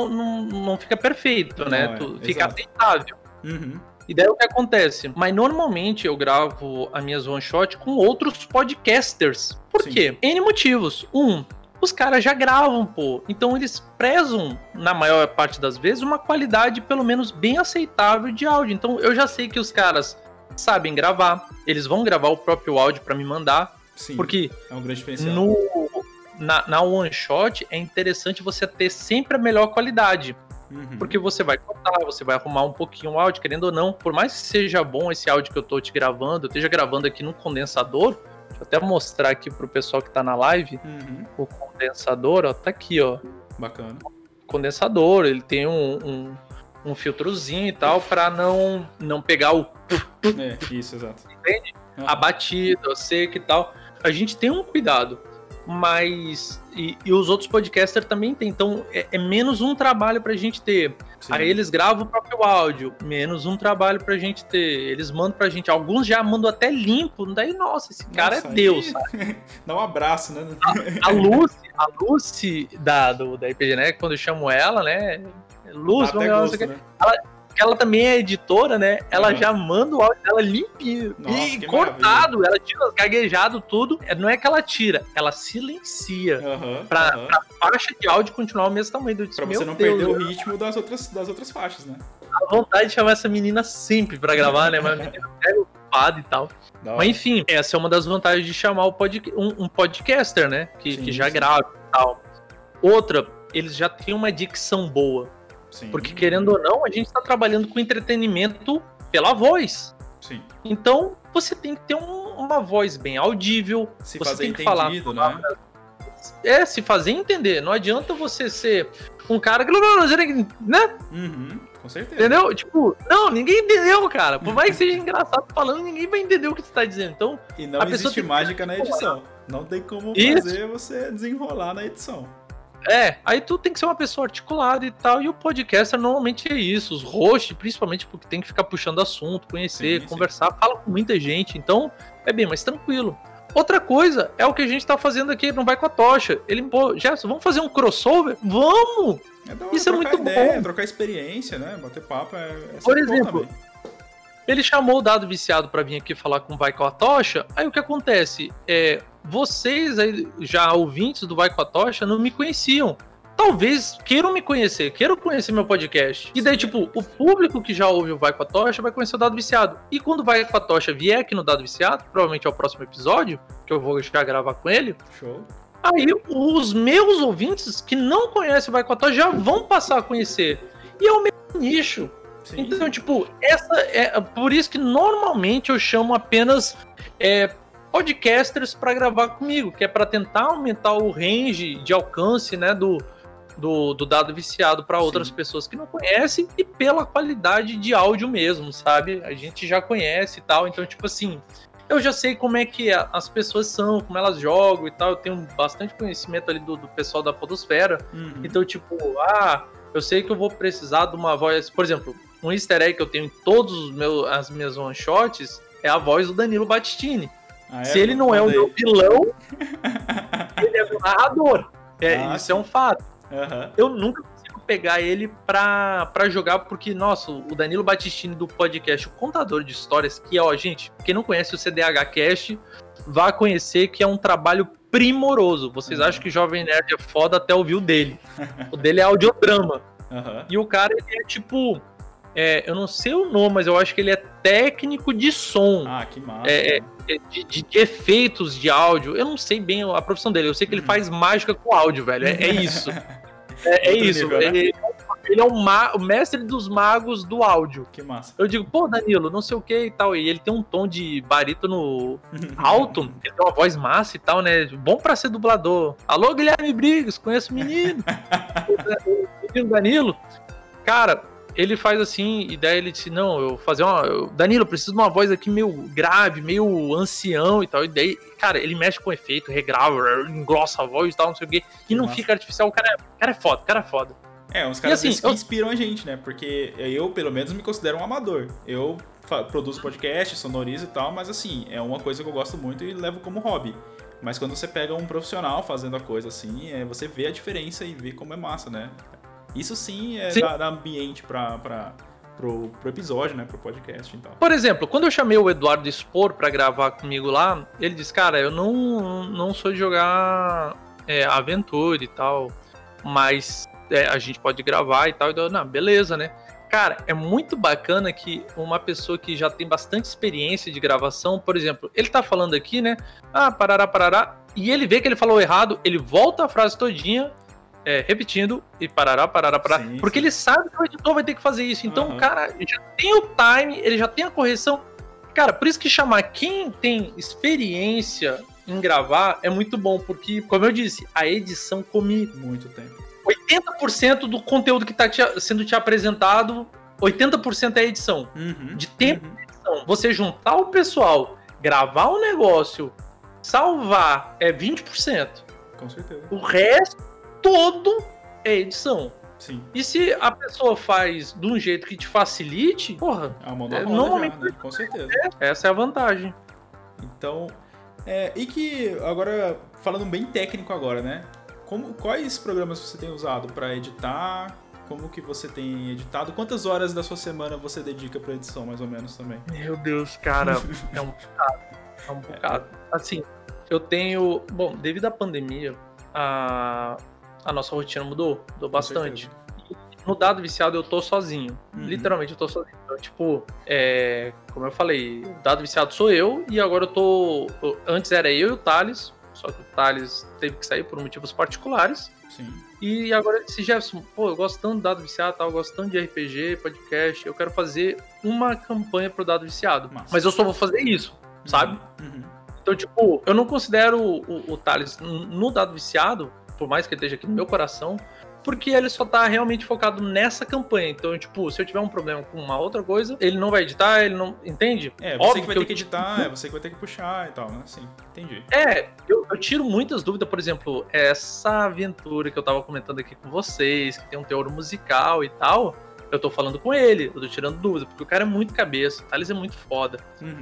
não fica perfeito, né? Fica aceitável. E daí o que acontece? Mas normalmente eu gravo as minhas one shot com outros podcasters. Por quê? N motivos. Os caras já gravam, então eles prezam, na maior parte das vezes, uma qualidade pelo menos bem aceitável de áudio. Então eu já sei que os caras sabem gravar, eles vão gravar o próprio áudio pra me mandar. Sim, porque é um grande diferencial. na one shot é interessante você ter sempre a melhor qualidade. Porque você vai cortar, você vai arrumar um pouquinho o áudio, querendo ou não. Por mais que seja bom esse áudio que eu tô te gravando, eu esteja gravando aqui no condensador. Deixa eu até mostrar aqui pro pessoal que tá na live. O condensador, ó, tá aqui, ó. Bacana. Condensador, ele tem um filtrozinho e tal, pra não pegar o... Isso, exato. Entende? A batida, o seco e tal. A gente tem um cuidado. Mas... E os outros podcasters também tem. Então, é menos um trabalho pra gente ter. Sim. Aí eles gravam o próprio áudio. Menos um trabalho pra gente ter. Eles mandam pra gente. Alguns já mandam até limpo. Daí, nossa, esse cara é Deus, sabe? Dá um abraço, né? A Lucy da IPG, né? Quando eu chamo ela, né? Lúcia, ela também é editora, né? Ela já manda o áudio dela limpinho. Nossa, e cortado, ela tira gaguejado, tudo. Não é que ela tira, ela silencia. Pra faixa de áudio continuar o mesmo tamanho. Pra você não perder o ritmo das outras faixas, né? A vontade de chamar essa menina sempre pra gravar, né? Mas a menina é ocupada e tal. Mas enfim, essa é uma das vantagens de chamar um podcaster, né? Que já grava e tal. Outra, eles já têm uma dicção boa. Sim. Porque, querendo ou não, a gente está trabalhando com entretenimento pela voz. Sim. Então, você tem que ter uma voz bem audível. Se você fazer tem que entendido, falar, né? Se fazer entender. Não adianta você ser um cara que... Né? Com certeza. Entendeu? Tipo, não, ninguém entendeu, cara. Por mais que seja engraçado falando, ninguém vai entender o que você está dizendo. Então, e não existe mágica na edição. Não tem como fazer você desenrolar na edição. Aí tu tem que ser uma pessoa articulada e tal, e o podcaster normalmente é isso, os hosts, principalmente porque tem que ficar puxando assunto, conhecer, conversar, fala com muita gente, então é bem mais tranquilo. Outra coisa é o que a gente tá fazendo aqui no Vai com a Tocha. Ele, Gerson, vamos fazer um crossover? Vamos! Isso é muito bom. Trocar experiência, né? Bater papo Por exemplo, ele chamou o Dado Viciado pra vir aqui falar com o Vai com a Tocha, aí o que acontece? Vocês aí, já ouvintes do Vai com a Tocha, não me conheciam. Talvez queiram me conhecer, queiram conhecer meu podcast. E daí, tipo, o público que já ouve o Vai com a Tocha vai conhecer o Dado Viciado. E quando o Vai com a Tocha vier aqui no Dado Viciado, provavelmente é o próximo episódio, que eu vou já gravar com ele. Show. Aí os meus ouvintes que não conhecem o Vai com a Tocha já vão passar a conhecer. E é o meu nicho. Sim. Então, tipo, por isso que normalmente eu chamo apenas podcasters para gravar comigo, que é para tentar aumentar o range de alcance, né, do Dado Viciado para outras pessoas que não conhecem e pela qualidade de áudio mesmo, sabe? A gente já conhece e tal, então, tipo assim, eu já sei como é que as pessoas são, como elas jogam e tal, eu tenho bastante conhecimento ali do pessoal da podosfera, então, tipo, eu sei que eu vou precisar de uma voz, por exemplo, um easter egg que eu tenho em todas as minhas one-shots é a voz do Danilo Battistini. Se ele não é o meu vilão, ele é o narrador. Isso é um fato. Eu nunca consigo pegar ele pra jogar, porque, nossa, o Danilo Battistini do podcast O Contador de Histórias, que gente, quem não conhece o CDH Cast, vá conhecer, que é um trabalho primoroso. Vocês acham que Jovem Nerd é foda até ouvir o dele. O dele é audiodrama. E o cara, ele é tipo... eu não sei o nome, mas eu acho que ele é técnico de som. Que massa. De efeitos de áudio. Eu não sei bem a profissão dele. Eu sei que ele faz mágica com áudio, velho. É isso. Isso. Nível, né? Ele é o mestre dos magos do áudio. Que massa. Eu digo, pô, Danilo, não sei o que e tal. E ele tem um tom de barítono alto. Ele tem uma voz massa e tal, né? Bom pra ser dublador. Alô, Guilherme Briggs, conheço o menino. O menino Danilo. Cara... Ele faz assim, e daí ele disse, não, Danilo, eu preciso de uma voz aqui meio grave, meio ancião e tal. E daí, cara, ele mexe com efeito, regrava, engrossa a voz e tal, não sei o quê. E não fica artificial, o cara é foda. Uns caras assim, que inspiram a gente, né? Porque eu, pelo menos, me considero um amador. Eu produzo podcast, sonorizo e tal, mas assim, é uma coisa que eu gosto muito e levo como hobby. Mas quando você pega um profissional fazendo a coisa assim, você vê a diferença e vê como é massa, né? Isso sim dá ambiente pro episódio, né? Pro podcast e tal. Por exemplo, quando eu chamei o Eduardo Spor pra gravar comigo lá, ele disse, cara, eu não sou de jogar aventura e tal, mas a gente pode gravar e tal. Então, não, beleza, né? Cara, é muito bacana que uma pessoa que já tem bastante experiência de gravação, por exemplo, ele tá falando aqui, né? Parará, e ele vê que ele falou errado, ele volta a frase todinha, repetindo, e parará, Sim, porque sim. ele sabe que o editor vai ter que fazer isso. Então, cara, ele já tem o time, ele já tem a correção. Cara, por isso que chamar quem tem experiência em gravar é muito bom, porque, como eu disse, a edição come muito tempo. 80% do conteúdo que está sendo te apresentado, 80% é edição. De tempo de edição. Você juntar o pessoal, gravar o negócio, salvar, é 20%. Com certeza. O resto todo é edição. Sim. E se a pessoa faz de um jeito que te facilite, porra, a mão da roda normalmente já, né? Com certeza. Essa é a vantagem. Então, e que agora, falando bem técnico agora, né? Quais programas você tem usado para editar? Como que você tem editado? Quantas horas da sua semana você dedica para edição, mais ou menos, também? Meu Deus, cara, é um bocado. É um bocado. Assim, eu tenho... Bom, devido à pandemia, a nossa rotina mudou bastante. No Dado Viciado eu tô sozinho. Literalmente eu tô sozinho. Então, tipo, como eu falei, o Dado Viciado sou eu e agora eu tô... Antes era eu e o Thales, só que o Thales teve que sair por motivos particulares. Sim. E agora esse Jefferson, eu gosto tanto do Dado Viciado, eu gosto tanto de RPG, podcast, eu quero fazer uma campanha pro Dado Viciado. Massa. Mas eu só vou fazer isso, sabe? Então, tipo, eu não considero o Thales no Dado Viciado, por mais que ele esteja aqui no meu coração, porque ele só tá realmente focado nessa campanha. Então, tipo, se eu tiver um problema com uma outra coisa, ele não vai editar, ele não... Entende? Você óbvio que vai ter que editar, você que vai ter que puxar e tal, né? Sim, entendi. Eu tiro muitas dúvidas, por exemplo, essa aventura que eu tava comentando aqui com vocês, que tem um teor musical e tal, eu tô falando com ele, eu tô tirando dúvida, porque o cara é muito cabeça, o Thales é muito foda.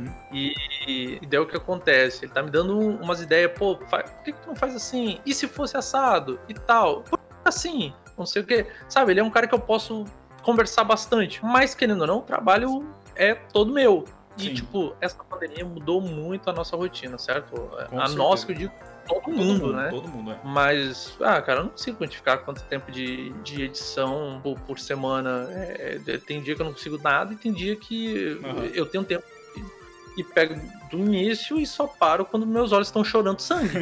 E daí o que acontece? Ele tá me dando umas ideias, por que tu não faz assim? E se fosse assado? E tal? Por que assim? Não sei o que. Sabe, ele é um cara que eu posso conversar bastante, mas querendo ou não, o trabalho é todo meu. E, tipo, essa pandemia mudou muito a nossa rotina, certo? Nossa, que eu digo, todo mundo, né? Todo mundo, Mas, cara, eu não consigo quantificar quanto tempo de edição por semana. Tem dia que eu não consigo nada e tem dia que eu tenho tempo e pego do início e só paro quando meus olhos estão chorando sangue.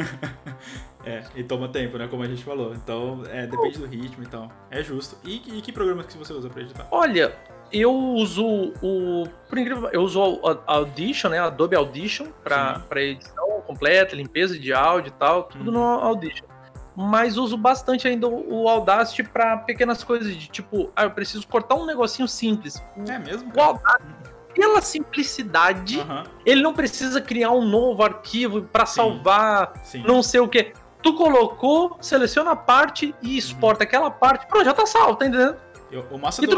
E toma tempo, né? Como a gente falou. Então, depende do ritmo e tal. É justo. E que programas que você usa pra editar? Olha, eu uso por incrível, eu uso o Audition, né? Adobe Audition pra edição completa, limpeza de áudio e tal, tudo no Audition. Mas uso bastante ainda o Audacity pra pequenas coisas de tipo, eu preciso cortar um negocinho simples. É mesmo? O Audacity, pela simplicidade, ele não precisa criar um novo arquivo pra salvar não sei o que. Tu colocou, seleciona a parte e exporta aquela parte. Pronto, já tá salvo, tá entendendo? Tu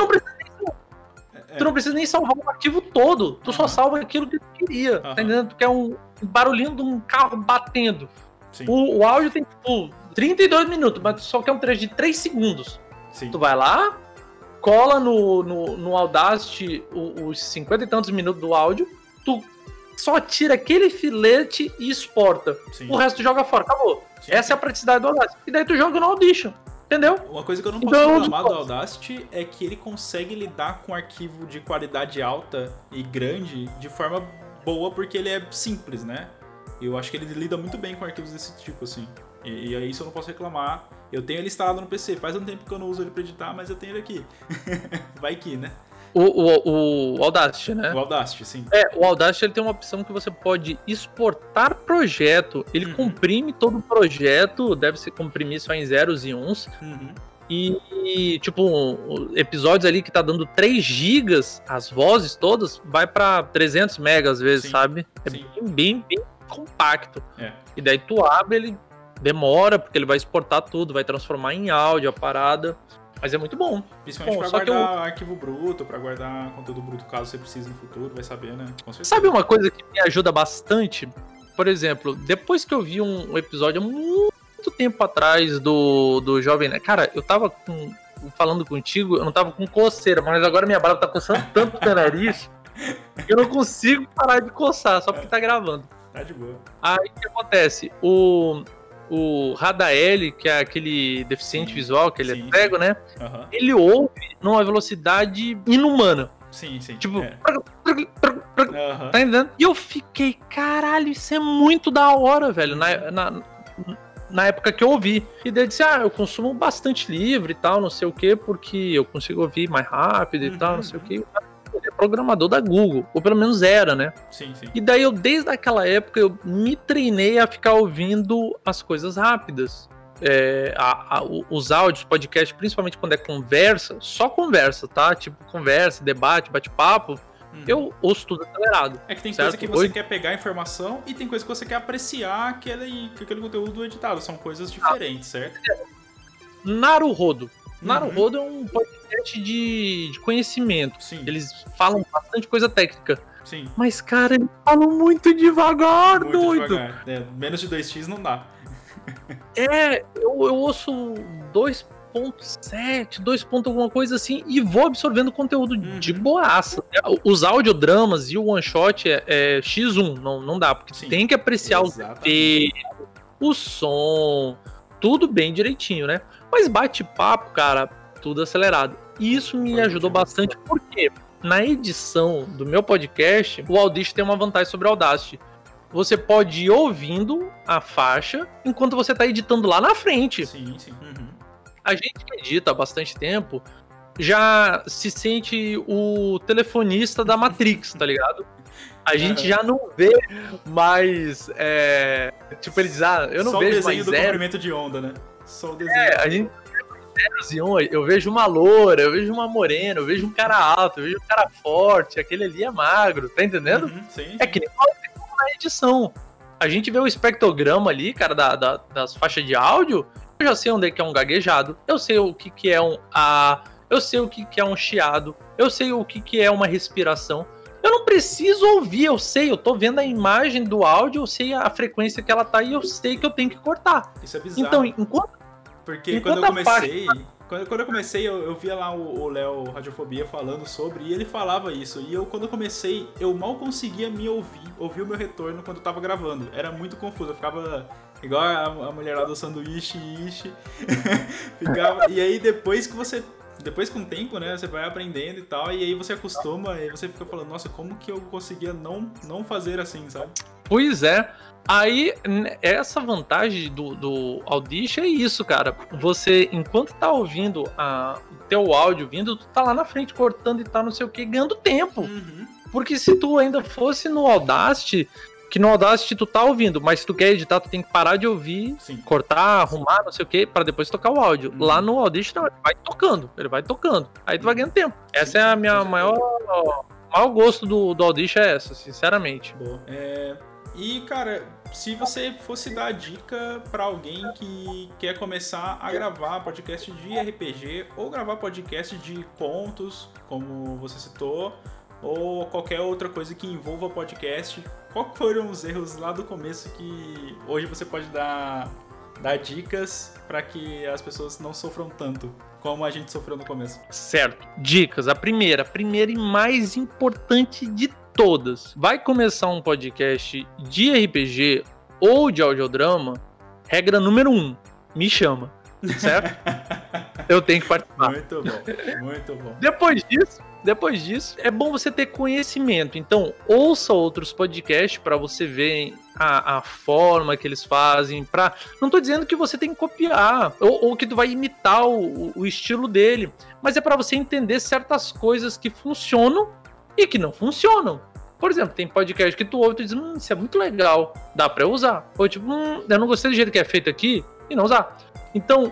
não precisa nem salvar o arquivo todo. Tu só salva aquilo que tu queria, tá entendendo? Tu quer um barulhinho de um carro batendo. O áudio tem, tipo, 32 minutos, mas tu só quer um trecho de 3 segundos. Tu vai lá, cola no Audacity os 50 e tantos minutos do áudio, tu só tira aquele filete e exporta. O resto tu joga fora, acabou. Essa é a praticidade do Audacity. E daí tu joga no Audition, entendeu? Uma coisa que eu não posso reclamar do Audacity é que ele consegue lidar com arquivo de qualidade alta e grande de forma boa, porque ele é simples, né? Eu acho que ele lida muito bem com arquivos desse tipo, assim. E aí isso eu não posso reclamar. Eu tenho ele instalado no PC. Faz um tempo que eu não uso ele pra editar, mas eu tenho ele aqui. Vai que, né? O Audacity, né? O Audacity, sim. O Audacity ele tem uma opção que você pode exportar projeto. Ele comprime todo o projeto, deve ser comprimir só em zeros e uns. E, tipo, episódios ali que tá dando 3 gigas, as vozes todas, vai pra 300 megas às vezes, sabe? Bem compacto. E daí tu abre, ele demora, porque ele vai exportar tudo, vai transformar em áudio a parada. Mas é muito bom. Principalmente pra guardar arquivo bruto, pra guardar conteúdo bruto caso você precise no futuro, vai saber, né? Com certeza. Sabe uma coisa que me ajuda bastante? Por exemplo, depois que eu vi um episódio há muito tempo atrás do Jovem Nerd, cara, eu tava falando contigo, eu não tava com coceira, mas agora minha barba tá coçando tanto no nariz que eu não consigo parar de coçar, só porque tá gravando. Tá de boa. Aí o que acontece? o Radaeli, que é aquele deficiente visual, que ele sim, é cego, né? Uhum. Ele ouve numa velocidade inumana. Sim. Tipo, Uhum. tá entendendo? E eu fiquei, caralho, isso é muito da hora, velho. Na época que eu ouvi. E daí eu disse, eu consumo bastante livro e tal, não sei o quê, porque eu consigo ouvir mais rápido e tal, não sei o quê. Ele é programador da Google, ou pelo menos era, né? Sim. E daí eu, desde aquela época, eu me treinei a ficar ouvindo as coisas rápidas. Os áudios, podcast, principalmente quando é conversa, só conversa, tá? Tipo, conversa, debate, bate-papo. Eu ouço tudo acelerado. É que tem certo? coisa que você quer pegar a informação e tem coisa que você quer apreciar aquele conteúdo editado. São coisas diferentes, certo? Naruhodo. Naruhodo é um podcast de conhecimento. Sim. Eles falam bastante coisa técnica. Sim. Mas, cara, eles falam muito devagar, muito doido. Devagar. Menos de 2x não dá. Eu ouço 2.7, 2 alguma coisa assim, e vou absorvendo conteúdo de boaça. Os audiodramas e o one shot é X1, não dá, porque Sim, tem que apreciar o som, tudo bem direitinho, né? Mas bate-papo, cara, tudo acelerado. E isso me ajudou bastante, porque na edição do meu podcast, o Audition tem uma vantagem sobre o Audacity. Você pode ir ouvindo a faixa enquanto você tá editando lá na frente. Sim. A gente que edita há bastante tempo já se sente o telefonista da Matrix, tá ligado? A gente já não vê mais. Tipo, ele diz, eu não só vejo o desenho mais do zero. comprimento de onda, né? Só o desenho. A gente zeros e um. Eu vejo uma loura, eu vejo uma morena, eu vejo um cara alto, eu vejo um cara forte, aquele ali é magro, tá entendendo? Sim. É que nem na edição. A gente vê o espectrograma ali, cara, das faixas de áudio. Eu já sei onde é que é um gaguejado. Eu sei o que é um A. Eu sei o que é um chiado. Eu sei o que é uma respiração. Eu não preciso ouvir, eu tô vendo a imagem do áudio, eu sei a frequência que ela tá e eu sei que eu tenho que cortar. Isso é bizarro. Então, porque quando eu comecei, eu via lá o Léo Radiofobia falando sobre, e ele falava isso. E quando eu comecei, eu mal conseguia me ouvir o meu retorno quando eu tava gravando. Era muito confuso, eu ficava igual a mulher lá do sanduíche, ficava. E aí depois com o tempo, né, você vai aprendendo e tal, e aí você acostuma, e você fica falando, nossa, como que eu conseguia não fazer assim, sabe? Pois é. Aí, essa vantagem do Audition é isso, cara. Você, enquanto tá ouvindo o teu áudio vindo, tu tá lá na frente cortando e tá não sei o que, ganhando tempo. Porque se tu ainda fosse no Audacity, que no Audacity tu tá ouvindo, mas se tu quer editar, tu tem que parar de ouvir, cortar, arrumar, não sei o que, pra depois tocar o áudio. Lá no Audition, não, ele vai tocando. Aí tu vai ganhando tempo. Essa é a minha maior gosto do Audition, é essa, sinceramente. Boa. E, cara, se você fosse dar dica pra alguém que quer começar a gravar podcast de RPG ou gravar podcast de contos, como você citou, ou qualquer outra coisa que envolva podcast, quais foram os erros lá do começo que hoje você pode dar dicas pra que as pessoas não sofram tanto como a gente sofreu no começo? Certo. Dicas. A primeira e mais importante de todas. Vai começar um podcast de RPG ou de audiodrama, regra número 1, me chama, certo? Eu tenho que participar. Muito bom. Depois disso, é bom você ter conhecimento. Então, ouça outros podcasts para você ver a forma que eles fazem. Não tô dizendo que você tem que copiar ou que tu vai imitar o estilo dele, mas é para você entender certas coisas que funcionam e que não funcionam. Por exemplo, tem podcast que tu ouve e tu diz, isso é muito legal, dá pra eu usar. Ou tipo, eu não gostei do jeito que é feito aqui e não usar. Então,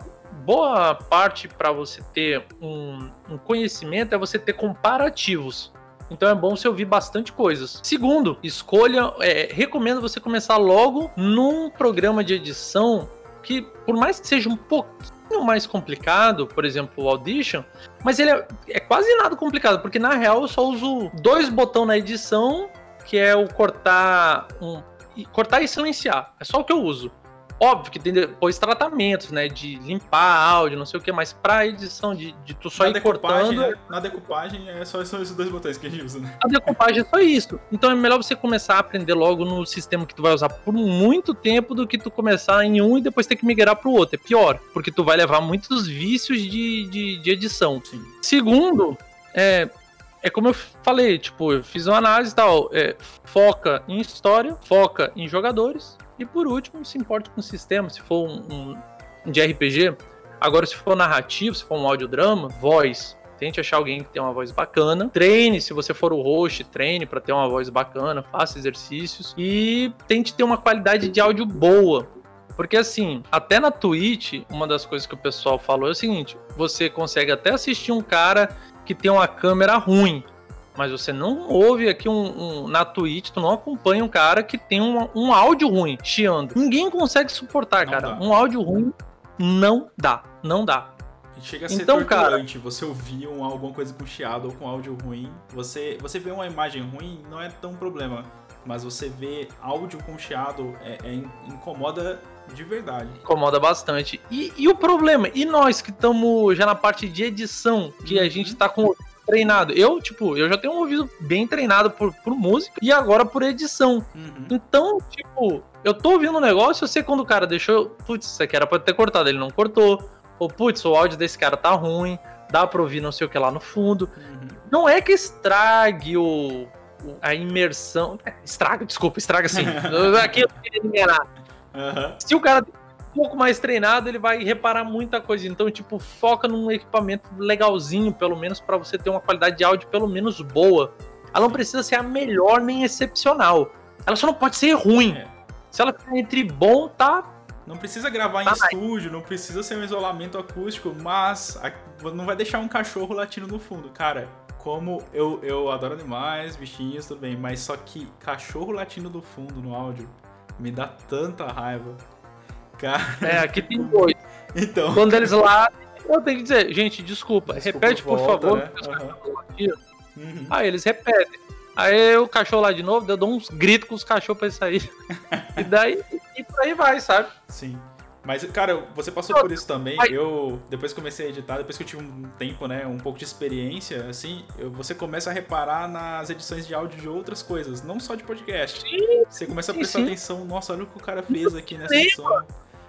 boa parte para você ter um conhecimento é você ter comparativos. Então é bom você ouvir bastante coisas. Segundo, recomendo você começar logo num programa de edição que, por mais que seja um pouquinho mais complicado, por exemplo, o Audition, mas ele é quase nada complicado, porque na real eu só uso 2 botões na edição, que é o cortar e silenciar. É só o que eu uso. Óbvio que tem depois tratamentos, né? De limpar áudio, não sei o que, mas pra edição de tu só ir cortando... Na decupagem são esses 2 botões que a gente usa, né? A decupagem é só isso. Então é melhor você começar a aprender logo no sistema que tu vai usar por muito tempo do que tu começar em um e depois ter que migrar pro outro. É pior, porque tu vai levar muitos vícios de edição. Sim. Segundo, é como eu falei, tipo, eu fiz uma análise e tal, foca em história, foca em jogadores, e por último, se importa com o sistema, se for um de RPG. Agora, se for narrativo, se for um audiodrama, voz. Tente achar alguém que tem uma voz bacana. Treine, se você for o host, treine para ter uma voz bacana, faça exercícios. E tente ter uma qualidade de áudio boa. Porque assim, até na Twitch, uma das coisas que o pessoal falou é o seguinte, você consegue até assistir um cara que tem uma câmera ruim, mas você não ouve aqui na Twitch, tu não acompanha um cara que tem um áudio ruim, chiando. Ninguém consegue suportar, não, cara. Dá. Um áudio ruim não dá. Chega a ser torturante, cara, você ouvir alguma coisa com chiado ou com áudio ruim. Você vê uma imagem ruim, não é tão problema. Mas você vê áudio com chiado, incomoda de verdade. Incomoda bastante. E o problema? E nós que estamos já na parte de edição, que a gente tá com treinado. Eu já tenho um ouvido bem treinado por música e agora por edição. Então, eu tô ouvindo um negócio, eu sei quando o cara deixou, putz, isso aqui era pra ter cortado, ele não cortou. Ou, putz, o áudio desse cara tá ruim, dá pra ouvir não sei o que lá no fundo. Não é que estrague a imersão. Estraga sim. Aqui eu queria enganar. Se o cara tem um pouco mais treinado, ele vai reparar muita coisa. Então, foca num equipamento legalzinho, pelo menos, pra você ter uma qualidade de áudio pelo menos boa. Ela não precisa ser a melhor nem excepcional. Ela só não pode ser ruim. Se ela ficar entre bom, tá... Não precisa gravar em estúdio, não precisa ser um isolamento acústico, mas não vai deixar um cachorro latindo no fundo. Cara, como eu adoro animais, bichinhos, tudo bem, mas só que cachorro latindo no fundo no áudio me dá tanta raiva. Cara... aqui tem 2. Então... Quando eles latem, eu tenho que dizer, gente, desculpa repete por favor. Né? Aí eles repetem. Aí o cachorro lá de novo, eu dou uns gritos com os cachorros pra ele sair. E daí, por aí vai, sabe? Sim. Mas, cara, você passou por isso também. Eu, depois que comecei a editar, depois que eu tive um tempo, né, um pouco de experiência, assim, você começa a reparar nas edições de áudio de outras coisas, não só de podcast. Você começa a prestar atenção, nossa, olha o que o cara fez aqui nessa edição.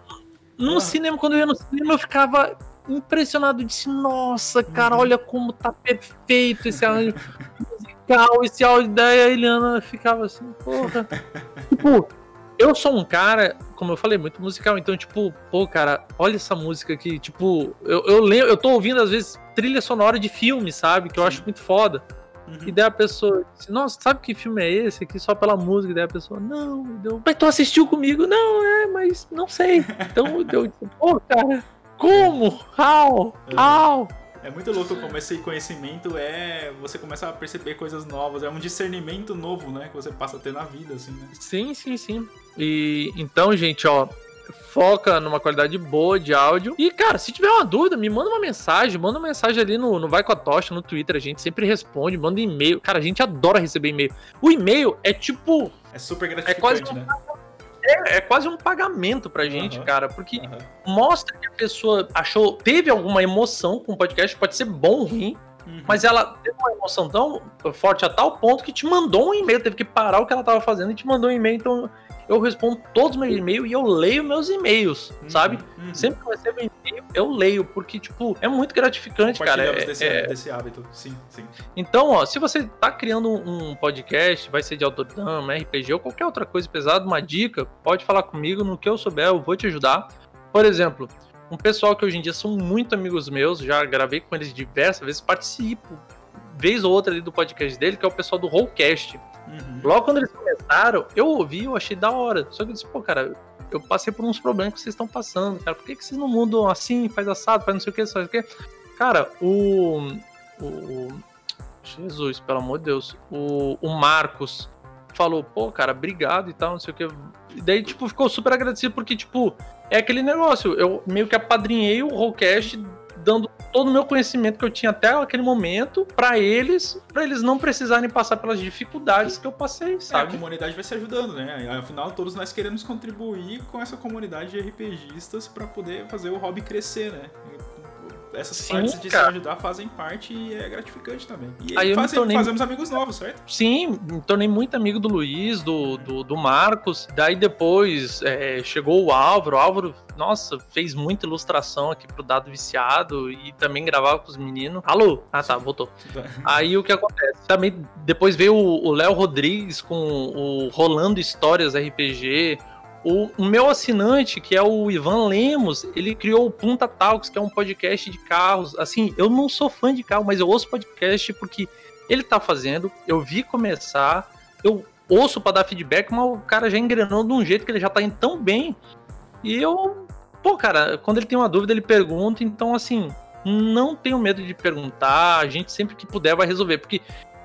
No cinema, quando eu ia no cinema, eu ficava impressionado, disse, nossa, cara, olha como tá perfeito esse áudio musical, esse áudio. Daí a Eliana ficava assim, porra. Eu sou um cara, como eu falei, muito musical, então, cara, olha essa música aqui, eu tô ouvindo, às vezes, trilha sonora de filme, sabe, que eu acho muito foda. E daí a pessoa disse, nossa, sabe que filme é esse aqui, só pela música? E daí a pessoa, não, mas tu assistiu comigo? Não, mas não sei. Então, eu disse, cara, como? How? É muito louco como esse conhecimento você começa a perceber coisas novas, é um discernimento novo, né, que você passa a ter na vida, assim, né? Sim. E então, gente, foca numa qualidade boa de áudio. E, cara, se tiver uma dúvida, me manda uma mensagem ali no Vai Com a Tocha, no Twitter, a gente sempre responde, manda e-mail. Cara, a gente adora receber e-mail. O e-mail é super gratificante, né? É quase um pagamento pra gente, cara, porque mostra que a pessoa teve alguma emoção com o podcast, pode ser bom ou ruim, mas ela teve uma emoção tão forte a tal ponto que te mandou um e-mail, teve que parar o que ela tava fazendo e te mandou um e-mail. Então eu respondo todos os meus e-mails e eu leio meus e-mails, sabe? Sempre que eu recebo e-mail, eu leio, porque, é muito gratificante, cara. Desse hábito, sim. Então, se você tá criando um podcast, vai ser de autodrama, RPG ou qualquer outra coisa pesada, uma dica, pode falar comigo, no que eu souber, eu vou te ajudar. Por exemplo, um pessoal que hoje em dia são muito amigos meus, já gravei com eles diversas vezes, participo, vez ou outra ali do podcast dele, que é o pessoal do Rollcast. Logo quando eles começaram, eu ouvi, eu achei da hora. Só que eu disse, cara, eu passei por uns problemas que vocês estão passando, cara. Por que vocês não mudam assim, faz assado, faz não sei o que, Cara, Jesus, pelo amor de Deus. O Marcos falou, cara, obrigado e tal, não sei o que. E daí, ficou super agradecido, porque, é aquele negócio. Eu meio que apadrinhei o Rollcast dando todo o meu conhecimento que eu tinha até aquele momento pra eles não precisarem passar pelas dificuldades que eu passei, sabe? A comunidade vai se ajudando, né? Afinal, todos nós queremos contribuir com essa comunidade de RPGistas pra poder fazer o hobby crescer, né? Essas partes de se ajudar fazem parte e é gratificante também. E aí fazemos amigos novos, certo? Sim, me tornei muito amigo do Luiz, do Marcos. Daí depois chegou o Álvaro. O Álvaro, nossa, fez muita ilustração aqui pro Dado Viciado e também gravava com os meninos. Alô? Ah, tá, voltou. Aí o que acontece? Também depois veio o Léo Rodrigues com o Rolando Histórias RPG. O meu assinante, que é o Ivan Lemos, ele criou o Punta Talks, que é um podcast de carros. Assim, eu não sou fã de carro, mas eu ouço podcast porque ele tá fazendo, eu vi começar, eu ouço pra dar feedback, mas o cara já engrenou de um jeito que ele já tá indo tão bem. E cara, quando ele tem uma dúvida, ele pergunta. Então, assim, não tenho medo de perguntar. A gente sempre que puder vai resolver, porque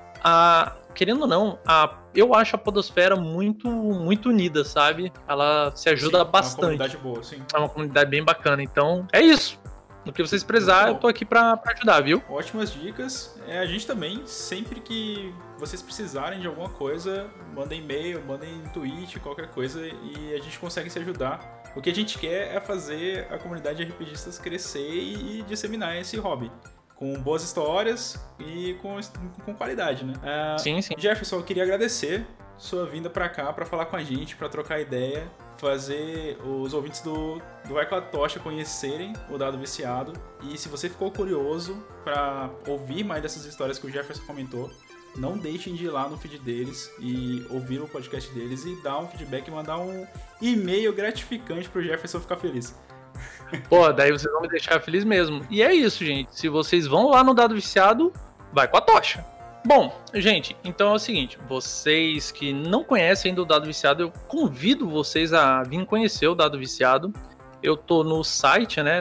querendo ou não, eu acho a podosfera muito, muito unida, sabe? Ela se ajuda bastante. É uma comunidade boa, sim. É uma comunidade bem bacana. Então, é isso. No que vocês precisarem, eu tô aqui pra ajudar, viu? Ótimas dicas. A gente também, sempre que vocês precisarem de alguma coisa, mandem e-mail, mandem tweet, qualquer coisa, e a gente consegue se ajudar. O que a gente quer é fazer a comunidade de RPGistas crescer e disseminar esse hobby. Com boas histórias e com qualidade, né? Sim. Jefferson, eu queria agradecer sua vinda pra cá, pra falar com a gente, pra trocar ideia, fazer os ouvintes do Vai com a Tocha conhecerem o Dado Viciado. E se você ficou curioso pra ouvir mais dessas histórias que o Jefferson comentou, não deixem de ir lá no feed deles e ouvir o podcast deles e dar um feedback e mandar um e-mail gratificante pro Jefferson ficar feliz. Pô, daí vocês vão me deixar feliz mesmo. E é isso, gente. Se vocês vão lá no Dado Viciado, vai com a tocha. Bom, gente, então é o seguinte. Vocês que não conhecem ainda o Dado Viciado, eu convido vocês a vir conhecer o Dado Viciado. Eu tô no site, né,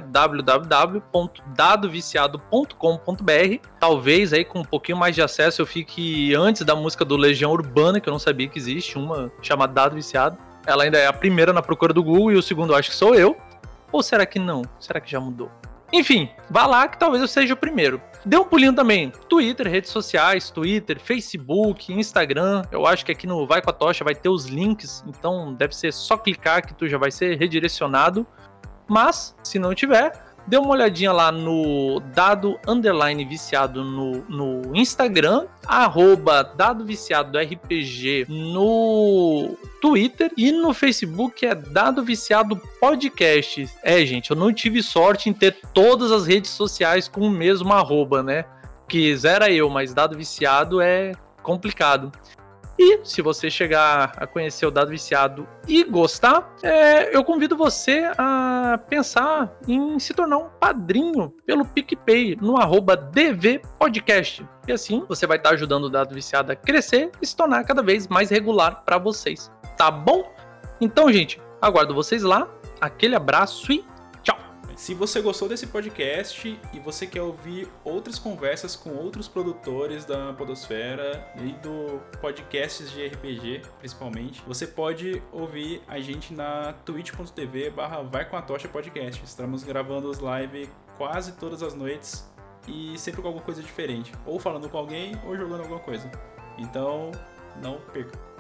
www.dadoviciado.com.br. Talvez aí com um pouquinho mais de acesso eu fique antes da música do Legião Urbana, que eu não sabia que existe, uma chamada Dado Viciado. Ela ainda é a primeira na procura do Google e o segundo eu acho que sou eu. Ou será que não? Será que já mudou? Enfim, vá lá que talvez eu seja o primeiro. Dê um pulinho também. Twitter, redes sociais, Twitter, Facebook, Instagram. Eu acho que aqui no Vai com a Tocha vai ter os links. Então deve ser só clicar que tu já vai ser redirecionado. Mas, se não tiver, dê uma olhadinha lá no Dado_Viciado no Instagram, @DadoViciadoRPG no Twitter e no Facebook é Dado Viciado Podcast. Gente, eu não tive sorte em ter todas as redes sociais com o mesmo @, né? Quisera eu, mas Dado Viciado é complicado. E se você chegar a conhecer o Dado Viciado e gostar, eu convido você a pensar em se tornar um padrinho pelo PicPay no @DVPodcast. E assim você vai estar ajudando o Dado Viciado a crescer e se tornar cada vez mais regular para vocês. Tá bom? Então, gente, aguardo vocês lá. Aquele abraço e tchau! Se você gostou desse podcast e você quer ouvir outras conversas com outros produtores da podosfera e do podcasts de RPG, principalmente, você pode ouvir a gente na twitch.tv/Vai com a Tocha Podcast. Estamos gravando os live quase todas as noites e sempre com alguma coisa diferente. Ou falando com alguém ou jogando alguma coisa. Então, não perca.